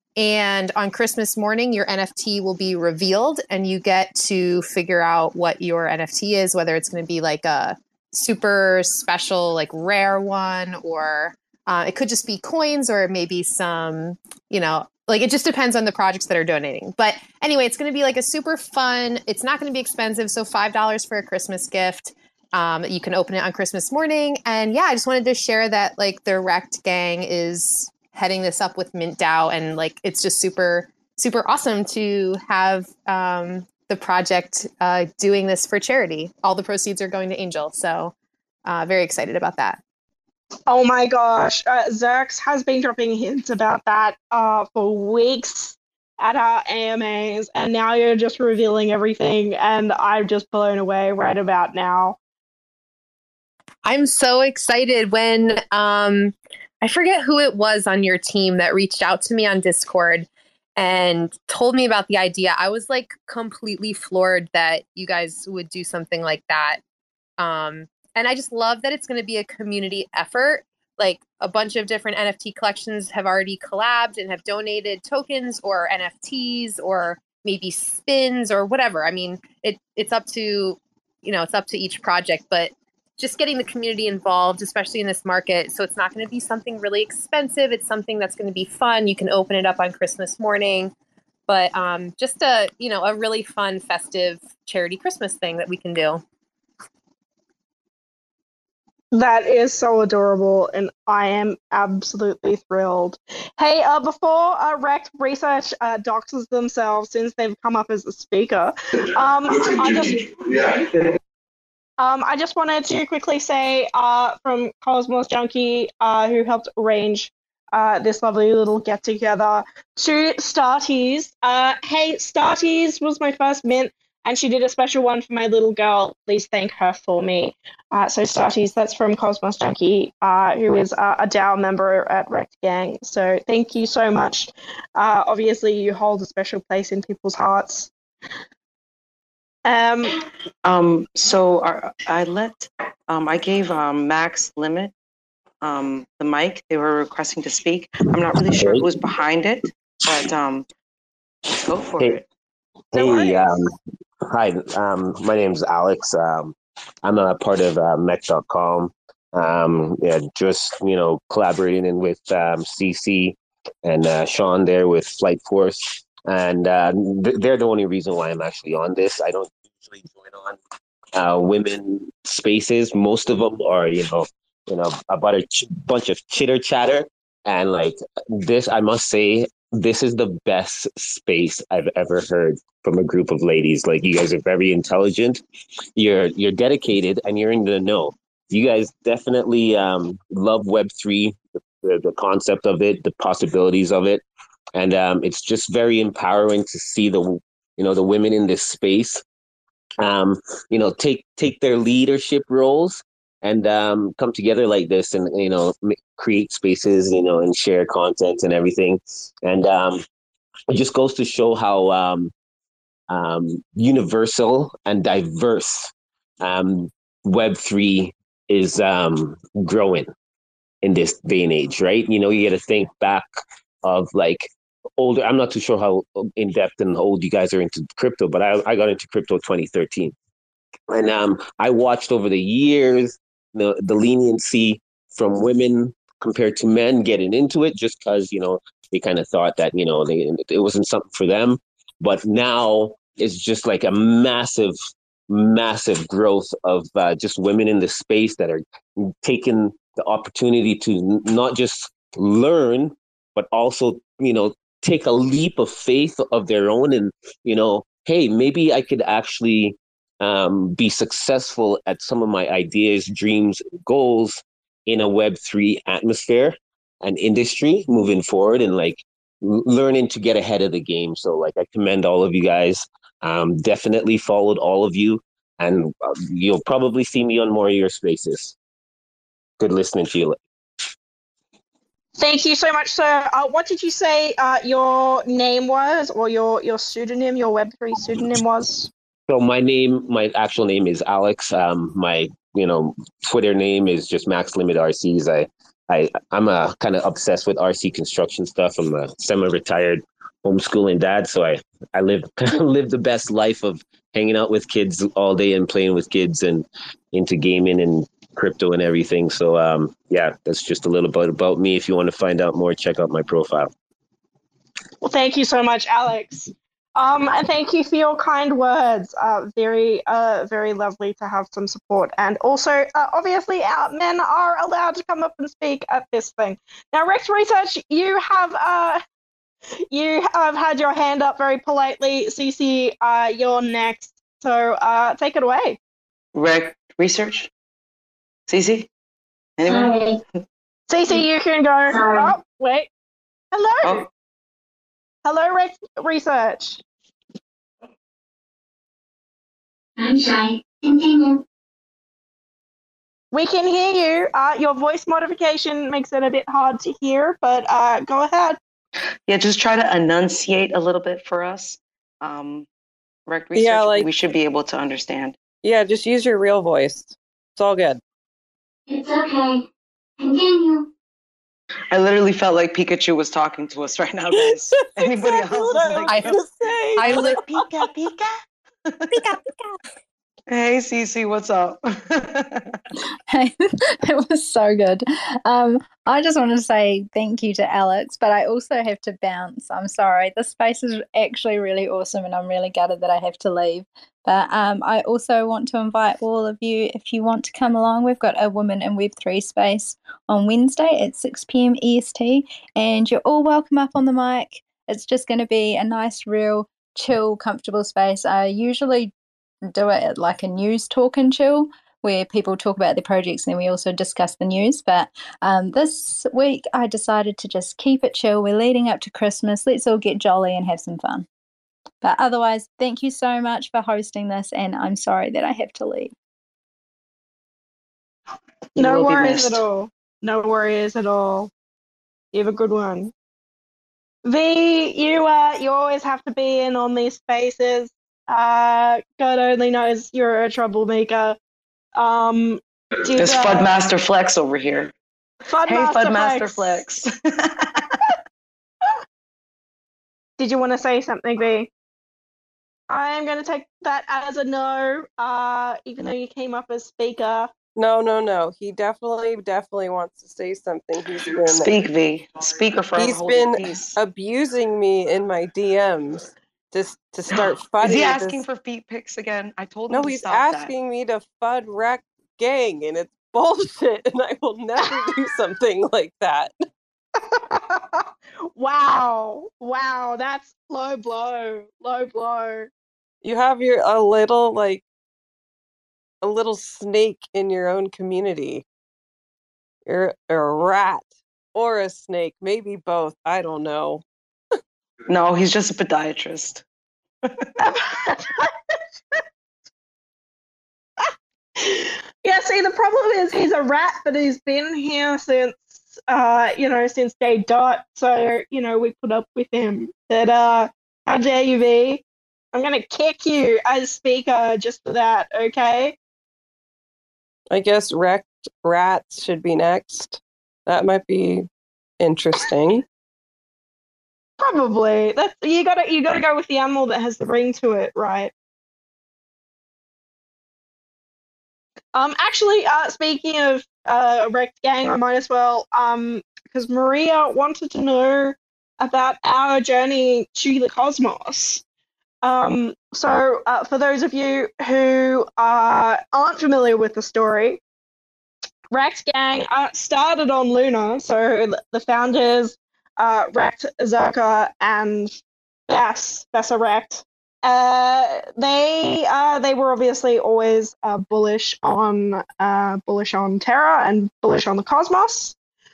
[SPEAKER 8] And on Christmas morning, your NFT will be revealed and you get to figure out what your NFT is, whether it's going to be like a super special, like rare one, or it could just be coins, or maybe some, like it just depends on the projects that are donating. But anyway, it's going to be like a super fun, it's not going to be expensive. So $5 for a Christmas gift. You can open it on Christmas morning. And yeah, I just wanted to share that like the Rekt gang is heading this up with MintDAO, and like it's just super awesome to have the project doing this for charity. All the proceeds are going to Angel, so very excited about that.
[SPEAKER 3] Oh my gosh, Xerx has been dropping hints about that for weeks at our AMAs, and now you're just revealing everything, and I'm just blown away right about now.
[SPEAKER 8] I'm so excited. When I forget who it was on your team that reached out to me on Discord and told me about the idea. I was like completely floored that you guys would do something like that. And I just love that it's going to be a community effort. Like a bunch of different NFT collections have already collabed and have donated tokens or NFTs or maybe spins or whatever. I mean, it's up to, it's up to each project, but just getting the community involved, especially in this market. So it's not going to be something really expensive. It's something that's going to be fun. You can open it up on Christmas morning, but just a really fun, festive charity Christmas thing that we can do.
[SPEAKER 3] That is so adorable, and I am absolutely thrilled. Hey, before Rekt Research doxes themselves since they've come up as a speaker, I just wanted to quickly say from Cosmos Junkie, who helped arrange this lovely little get-together, to Starties. Hey, Starties was my first mint, and she did a special one for my little girl. Please thank her for me. So Starties, that's from Cosmos Junkie, who is a DAO member at Rekt Gang. So thank you so much. Obviously, you hold a special place in people's hearts.
[SPEAKER 6] So I gave Max Limit the mic. They were requesting to speak. I'm not really sure who's behind it, but go for it.
[SPEAKER 14] Hey, hi. My name's Alex. I'm a part of Mech.com. Just collaborating with CC and Sean there with Flight Force. And they're the only reason why I'm actually on this. I don't usually join on women spaces. Most of them are, about a bunch of chitter chatter. And like this, I must say, this is the best space I've ever heard from a group of ladies. Like, you guys are very intelligent. You're dedicated, and you're in the know. You guys definitely love Web3, the concept of it, the possibilities of it. And it's just very empowering to see the women in this space, take their leadership roles and come together like this and, create spaces, and share content and everything. And it just goes to show how universal and diverse Web3 is growing in this day and age, right? You got to think back of like older. I'm not too sure how in depth and old you guys are into crypto, but I got into crypto 2013, and I watched over the years the leniency from women compared to men getting into it, just because they kind of thought that it wasn't something for them. But now it's just like a massive growth of just women in the space that are taking the opportunity to not just learn, but also take a leap of faith of their own, and hey, maybe I could actually be successful at some of my ideas, dreams, goals in a Web3 atmosphere and industry moving forward, and like learning to get ahead of the game. So like, I commend all of you guys. Definitely followed all of you, and you'll probably see me on more of your spaces. Good listening to you.
[SPEAKER 3] Thank you so much, sir. What did you say your name was, or your pseudonym, your Web3 pseudonym was?
[SPEAKER 14] So my actual name is Alex. My Twitter name is just Max Limit RCs. I'm kind of obsessed with RC construction stuff. I'm a semi-retired homeschooling dad, so I live live the best life of hanging out with kids all day and playing with kids and into gaming and crypto and everything. So yeah, that's just a little bit about me. If you want to find out more, check out my profile.
[SPEAKER 3] Well, thank you so much, Alex. And thank you for your kind words. Very lovely to have some support. And also, obviously, our men are allowed to come up and speak at this thing. Now, Rex Research, you have had your hand up very politely. Cece, you're next. So take it away.
[SPEAKER 6] Rex Research? Cece? Anyone?
[SPEAKER 3] Cece, you can go. Oh, wait. Hello.
[SPEAKER 6] Oh.
[SPEAKER 3] Hello, Rex Research.
[SPEAKER 15] I'm shy. Continue.
[SPEAKER 3] We can hear you. Your voice modification makes it a bit hard to hear, but go ahead.
[SPEAKER 6] Yeah, just try to enunciate a little bit for us. Rex Research,
[SPEAKER 12] Yeah, like-
[SPEAKER 6] we should be able to understand.
[SPEAKER 12] Yeah, just use your real voice. It's all good.
[SPEAKER 15] It's okay. Continue.
[SPEAKER 6] I literally felt like Pikachu was talking to us right now, guys. Anybody else?
[SPEAKER 5] I li-
[SPEAKER 6] Pika, Pika. Pika, Pika. Hey, Cece, what's up?
[SPEAKER 5] Hey, it was so good. I just want to say thank you to Alex, but I also have to bounce. I'm sorry. This space is actually really awesome, and I'm really gutted that I have to leave. But I also want to invite all of you, if you want to come along, we've got a Women in Web3 space on Wednesday at 6 p.m. EST, and you're all welcome up on the mic. It's just going to be a nice, real, chill, comfortable space. I usually do it at like a news talk and chill where people talk about their projects and then we also discuss the news. But this week I decided to just keep it chill. We're leading up to Christmas. Let's all get jolly and have some fun. But otherwise, thank you so much for hosting this, and I'm sorry that I have to leave.
[SPEAKER 3] No worries at all. No worries at all. You have a good one. V, you always have to be in on these spaces. God only knows you're a troublemaker.
[SPEAKER 6] There's Fudmaster Flex over here.
[SPEAKER 3] Fudmaster
[SPEAKER 6] Flex.
[SPEAKER 3] Did you want to say something, V? I'm going to take that as a no, even though you came up as speaker.
[SPEAKER 12] No. He definitely wants to say something. He's been
[SPEAKER 6] Speak, V. Speaker for
[SPEAKER 12] He's been abusing me in my DMs to start fudding.
[SPEAKER 6] Is he asking for feet pics again? I told him
[SPEAKER 12] No,
[SPEAKER 6] to
[SPEAKER 12] he's
[SPEAKER 6] stop
[SPEAKER 12] asking me to FUD Wreck Gang, and it's bullshit, and I will never do something like that.
[SPEAKER 3] Wow, that's low blow.
[SPEAKER 12] You have a little snake in your own community. You're a rat or a snake, maybe both. I don't know.
[SPEAKER 6] No, he's just a podiatrist.
[SPEAKER 3] Yeah, see, the problem is he's a rat, but he's been here since since day dot. So, we put up with him. But how dare you be? I'm gonna kick you as speaker just for that, okay?
[SPEAKER 12] I guess wrecked rats should be next. That might be interesting.
[SPEAKER 3] Probably. You gotta go with the animal that has the ring to it, right? Actually, speaking of wrecked gang, I might as well, because Maria wanted to know about our journey to the cosmos. So for those of you who aren't familiar with the story, Wrecked Gang started on Luna. So the founders, Wrecked, Zerka, and Bessa Wrecked, they were obviously always bullish on Terra and bullish on the cosmos.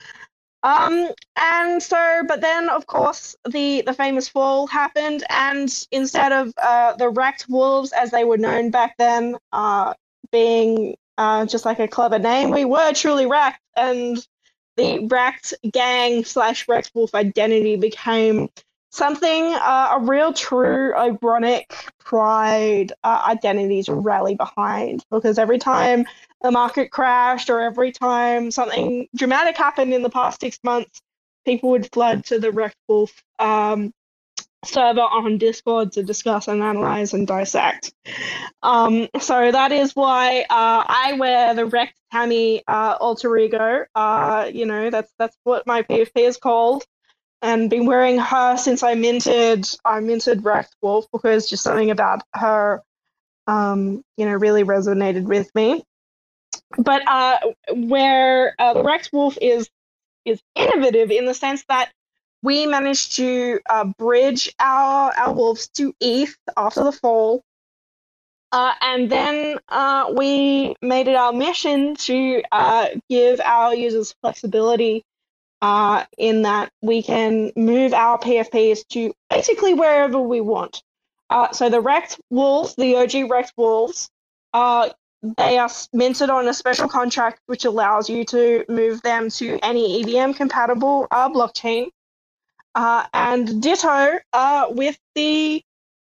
[SPEAKER 3] And so, but then of course the famous fall happened, and instead of the Wrecked Wolves as they were known back then, being just like a clever name, we were truly wrecked, and the Wrecked Gang / Wrecked Wolf identity became something, a real true ironic pride identity to rally behind, because every time the market crashed or every time something dramatic happened in the past 6 months, people would flood to the Wrecked Wolf server on Discord to discuss and analyze and dissect. So that is why I wear the Wrecked Tammy alter ego. That's what my PFP is called, and been wearing her since I minted Wrecked Wolf, because just something about her really resonated with me. But where the Wrecked Wolf is innovative in the sense that we managed to bridge our wolves to ETH after the fall, and then we made it our mission to give our users flexibility in that we can move our PFPs to basically wherever we want. So the Wrecked Wolves, the OG Wrecked Wolves, they are minted on a special contract which allows you to move them to any EVM compatible blockchain. And ditto with the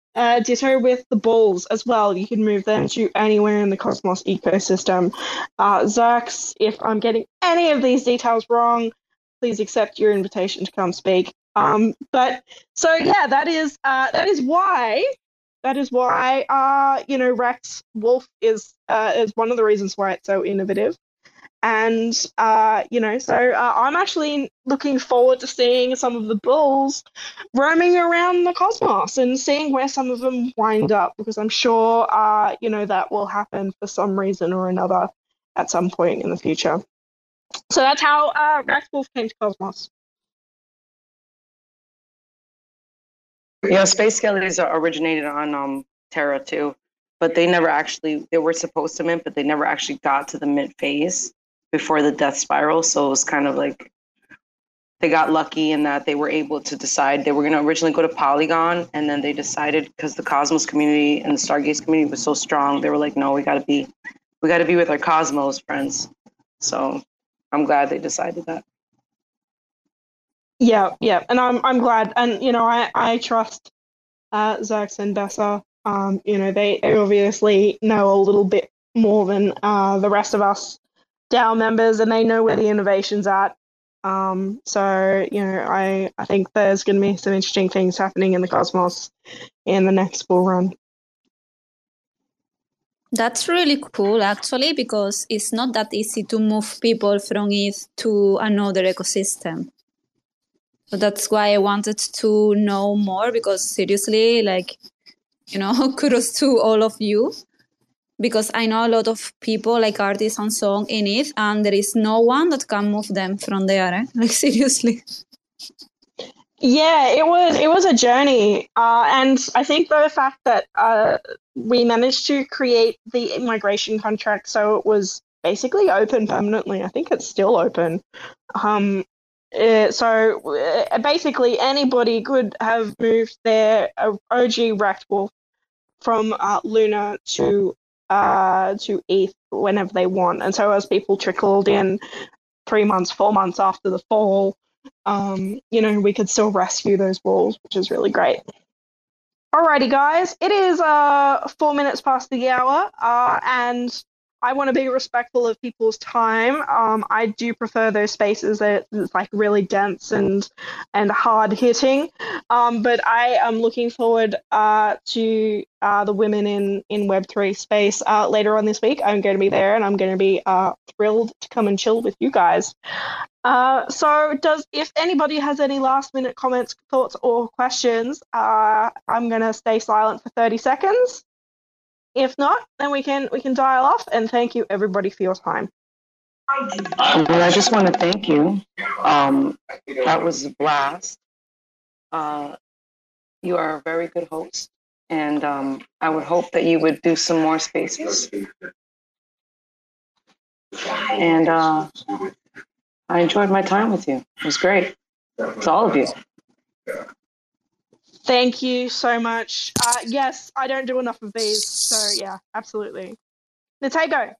[SPEAKER 3] balls as well. You can move them to anywhere in the Cosmos ecosystem. Zerx, if I'm getting any of these details wrong, please accept your invitation to come speak. But so yeah, that is why Wrecked Wolf is one of the reasons why it's so innovative. And I'm actually looking forward to seeing some of the bulls roaming around the cosmos and seeing where some of them wind up, because I'm sure that will happen for some reason or another at some point in the future. So that's how Wrecked Wolf came to Cosmos.
[SPEAKER 6] Yeah, Space Skellies originated on Terra too, but they were supposed to mint, but they never actually got to the mint phase before the death spiral. So it was kind of like they got lucky in that they were able to decide they were going to originally go to Polygon, and then they decided, because the Cosmos community and the Stargaze community was so strong, they were like, no, we got to be with our Cosmos friends. So I'm glad they decided that.
[SPEAKER 3] Yeah, and I'm glad, and I trust Zerx and Bessa. They obviously know a little bit more than the rest of us DAO members, and they know where the innovation's at. So I think there's going to be some interesting things happening in the Cosmos in the next bull run.
[SPEAKER 4] That's really cool, actually, because it's not that easy to move people from it to another ecosystem. So that's why I wanted to know more, because seriously, kudos to all of you. Because I know a lot of people, like artists and so on, in it, and there is no one that can move them from there. Like, seriously.
[SPEAKER 3] Yeah, it was a journey, and I think the fact that we managed to create the migration contract so it was basically open permanently. I think it's still open. So basically anybody could have moved their OG Wrecked Wolf from Luna to ETH whenever they want. And so as people trickled in 3 months, 4 months after the fall, we could still rescue those balls, which is really great. Alrighty, guys, it is 4 minutes past the hour, and I want to be respectful of people's time. I do prefer those spaces that it's like really dense and hard hitting. But I am looking forward to the women in Web3 space later on this week. I'm going to be there, and I'm going to be thrilled to come and chill with you guys. So if anybody has any last minute comments, thoughts, or questions, I'm going to stay silent for 30 seconds. If not, then we can dial off, and thank you everybody for your time.
[SPEAKER 6] Well, I just want to thank you. That was a blast. You are a very good host, and I would hope that you would do some more spaces. And I enjoyed my time with you. It was great. To all of you.
[SPEAKER 3] Thank you so much. Yes, I don't do enough of these, so yeah, absolutely. Nitego.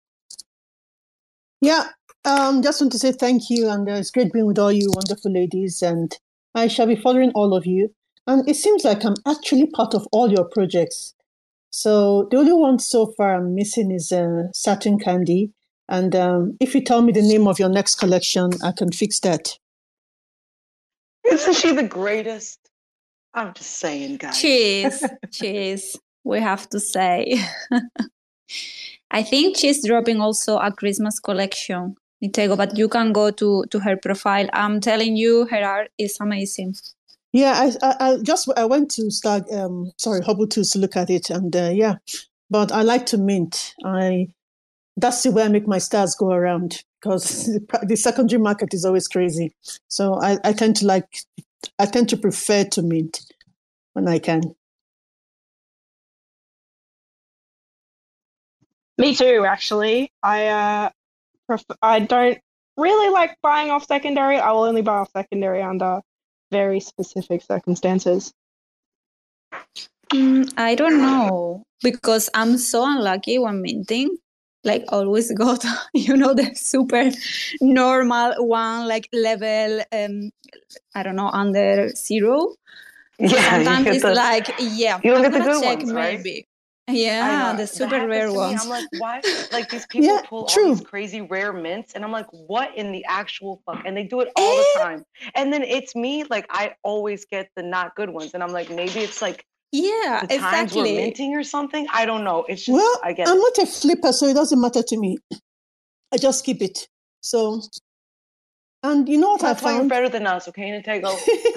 [SPEAKER 2] Yeah, just want to say thank you, and it's great being with all you wonderful ladies, and I shall be following all of you. And it seems like I'm actually part of all your projects. So the only one so far I'm missing is Satin Candy. And if you tell me the name of your next collection, I can fix that.
[SPEAKER 6] Isn't she the greatest? I'm just saying, guys.
[SPEAKER 4] Cheers. We have to say. I think she's dropping also a Christmas collection, Nitego, but you can go to her profile. I'm telling you, her art is amazing.
[SPEAKER 2] Yeah, I went to Hubble Tools to look at it, and yeah, but I like to mint. That's the way I make my stars go around, because the secondary market is always crazy. So I tend to prefer to mint when I can.
[SPEAKER 3] Me too, actually. I don't really like buying off secondary. I will only buy off secondary under very specific circumstances.
[SPEAKER 4] I don't know, because I'm so unlucky when minting. Like, always got, the super normal one, like level, I don't know, under 0.
[SPEAKER 6] Yeah,
[SPEAKER 4] sometimes it's
[SPEAKER 6] you don't
[SPEAKER 4] I'm
[SPEAKER 6] get the
[SPEAKER 4] gonna
[SPEAKER 6] good
[SPEAKER 4] check
[SPEAKER 6] ones, right?
[SPEAKER 4] maybe. Yeah, the super rare ones.
[SPEAKER 6] I'm like, why? Like, these people pull all these crazy rare mints, and I'm like, what in the actual fuck? And they do it all the time. And then it's me, like, I always get the not good ones, and I'm like, maybe it's like the times we're minting or something. I don't know. It's just I get
[SPEAKER 2] I'm
[SPEAKER 6] it.
[SPEAKER 2] not a flipper, so it doesn't matter to me. I just keep it. So, and you know what
[SPEAKER 6] That's
[SPEAKER 2] I found?
[SPEAKER 6] why you're better than us, okay, Nitego?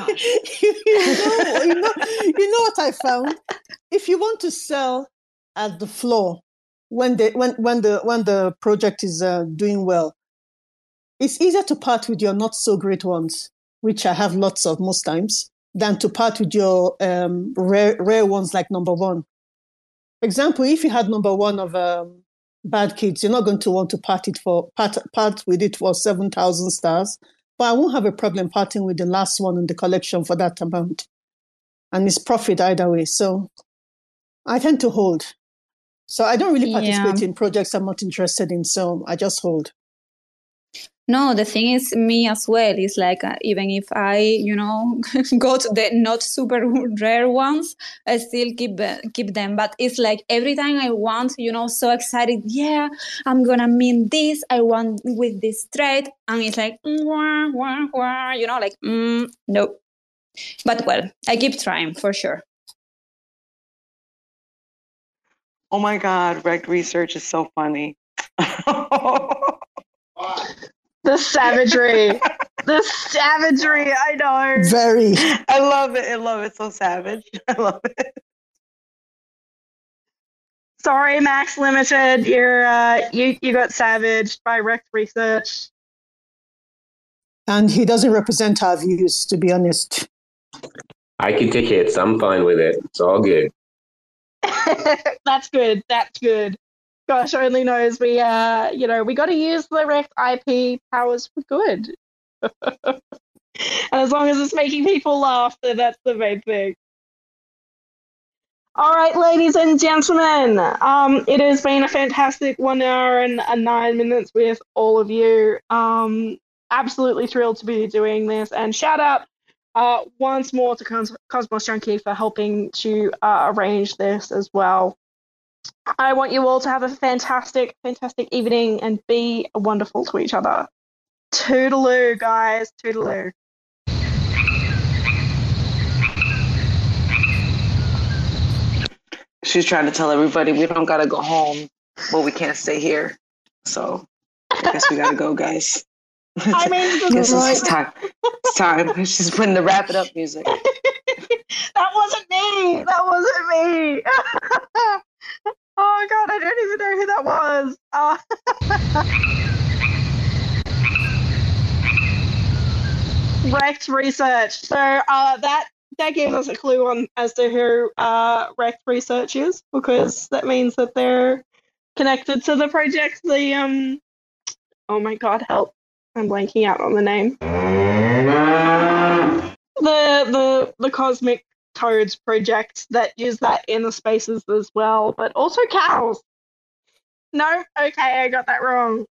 [SPEAKER 2] you know what I found? If you want to sell at the floor when the project is doing well, it's easier to part with your not so great ones, which I have lots of most times, than to part with your rare ones like number 1. For example, if you had number 1 of Bad Kids, you're not going to want to part with it for 7,000 stars. But I won't have a problem parting with the last one in the collection for that amount. And it's profit either way. So I tend to hold. So I don't really participate in projects I'm not interested in. So I just hold.
[SPEAKER 4] No, the thing is, me as well. It's like, even if I, got the not super rare ones, I still keep them. But it's like every time I want, so excited. Yeah, I'm gonna mint this. I want with this thread, and it's like, nope. But well, I keep trying for sure.
[SPEAKER 6] Oh my God, Rec Research is so funny.
[SPEAKER 3] The savagery. I know.
[SPEAKER 2] Very.
[SPEAKER 6] I love it. So savage. I love it.
[SPEAKER 3] Sorry, Max Limited. You got savaged by Rec Research.
[SPEAKER 2] And he doesn't represent our views, to be honest.
[SPEAKER 14] I can take hits. I'm fine with it. It's all good.
[SPEAKER 3] That's good. Gosh only knows we got to use the Rec IP powers for good. And as long as it's making people laugh, then that's the main thing. All right, ladies and gentlemen, it has been a fantastic 1 hour and 9 minutes with all of you. Absolutely thrilled to be doing this, and shout out once more to Cosmos Junkie for helping to arrange this as well. I want you all to have a fantastic, fantastic evening and be wonderful to each other. Toodaloo, guys. Toodaloo.
[SPEAKER 6] She's trying to tell everybody we don't gotta go home, but we can't stay here. So I guess we gotta go, guys.
[SPEAKER 3] I mean,
[SPEAKER 6] it's time. It's time. She's putting the wrap it up music.
[SPEAKER 3] That wasn't me. Oh God, I don't even know who that was. Rec Research. So that gives us a clue on as to who Rec Research is, because that means that they're connected to the project. The oh my God, help! I'm blanking out on the name. The Cosmic Toads project that use that in the spaces as well, but also cows. No, okay, I got that wrong.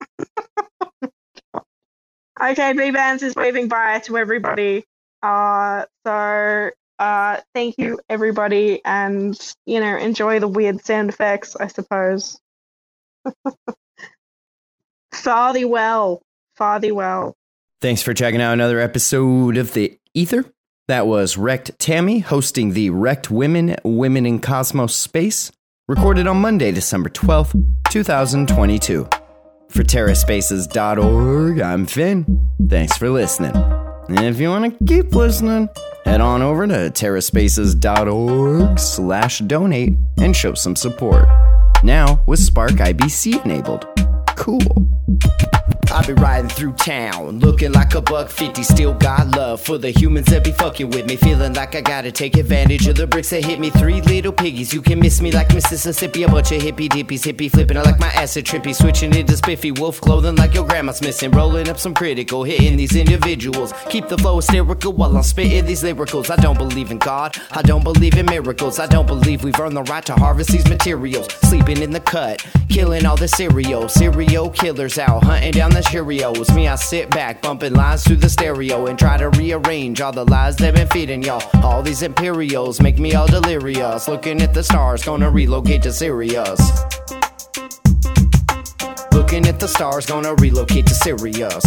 [SPEAKER 3] Okay, B-Bands is waving bye to everybody. So thank you, everybody, and, enjoy the weird sound effects, I suppose. Fare thee well. Fare thee well.
[SPEAKER 1] Thanks for checking out another episode of The Ether. That was Wrecked Tammy hosting the Wrecked Women in Cosmos space, recorded on Monday, December 12th, 2022. For TerraSpaces.org, I'm Finn. Thanks for listening. And if you want to keep listening, head on over to TerraSpaces.org/donate and show some support. Now with Spark IBC enabled. Cool. I be riding through town, looking like a $1.50, still got love for the humans that be fucking with me, feeling like I gotta take advantage of the bricks that hit me. 3 little piggies, you can miss me like Mississippi, a bunch of hippie dippies, hippie flipping I like my acid trippy, switching into spiffy wolf clothing like your grandma's missing, rolling up some critical, hitting these individuals, keep the flow hysterical while I'm spitting these lyricals. I don't believe in God, I don't believe in miracles, I don't believe we've earned the right to harvest these materials, sleeping in the cut, killing all the serial killers out, hunting down the Cheerios. Me, I sit back, bumping lines through the stereo and try to rearrange all the lies they've been feeding y'all. All these Imperials make me all delirious. Looking at the stars, gonna relocate to Sirius. Looking at the stars, gonna relocate to Sirius.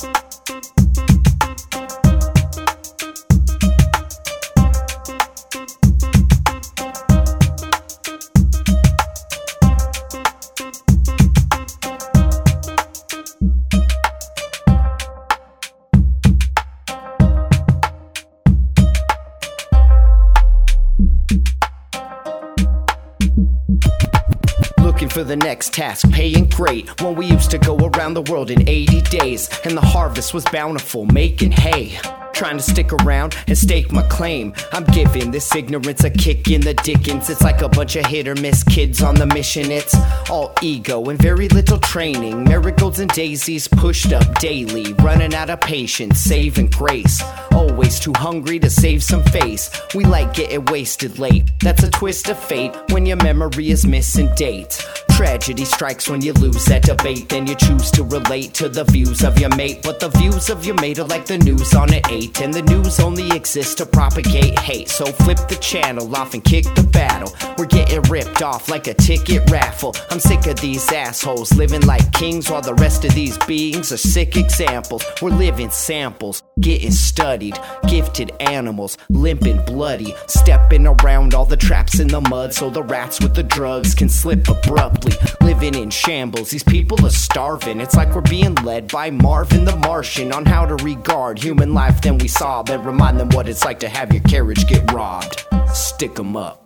[SPEAKER 1] For the next task, paying great when we used to go around the world in 80 days and the harvest was bountiful, making hay. Trying to stick around and stake my claim. I'm giving this ignorance a kick in the dickens. It's like a bunch of hit or miss kids on the mission. It's all ego and very little training. Marigolds and daisies pushed up daily. Running out of patience, saving grace. Always too hungry to save some face. We like getting wasted late. That's a twist of fate when your memory is missing dates. Tragedy strikes when you lose that debate. Then you choose to relate to the views of your mate. But the views of your mate are like the news on at 8. And the news only exists to propagate hate. So flip the channel off and kick the battle. We're getting ripped off like a ticket raffle. I'm sick of these assholes living like kings while the rest of these beings are sick examples. We're living samples, getting studied, gifted animals, limp and bloody, stepping around all the traps in the mud so the rats with the drugs can slip abruptly. Living in shambles, these people are starving. It's like we're being led by Marvin the Martian on how to regard human life. Then we sob and remind them what it's like to have your carriage get robbed. Stick 'em up.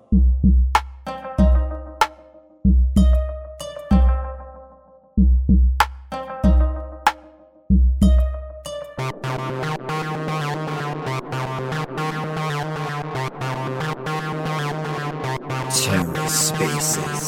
[SPEAKER 1] TerraSpaces.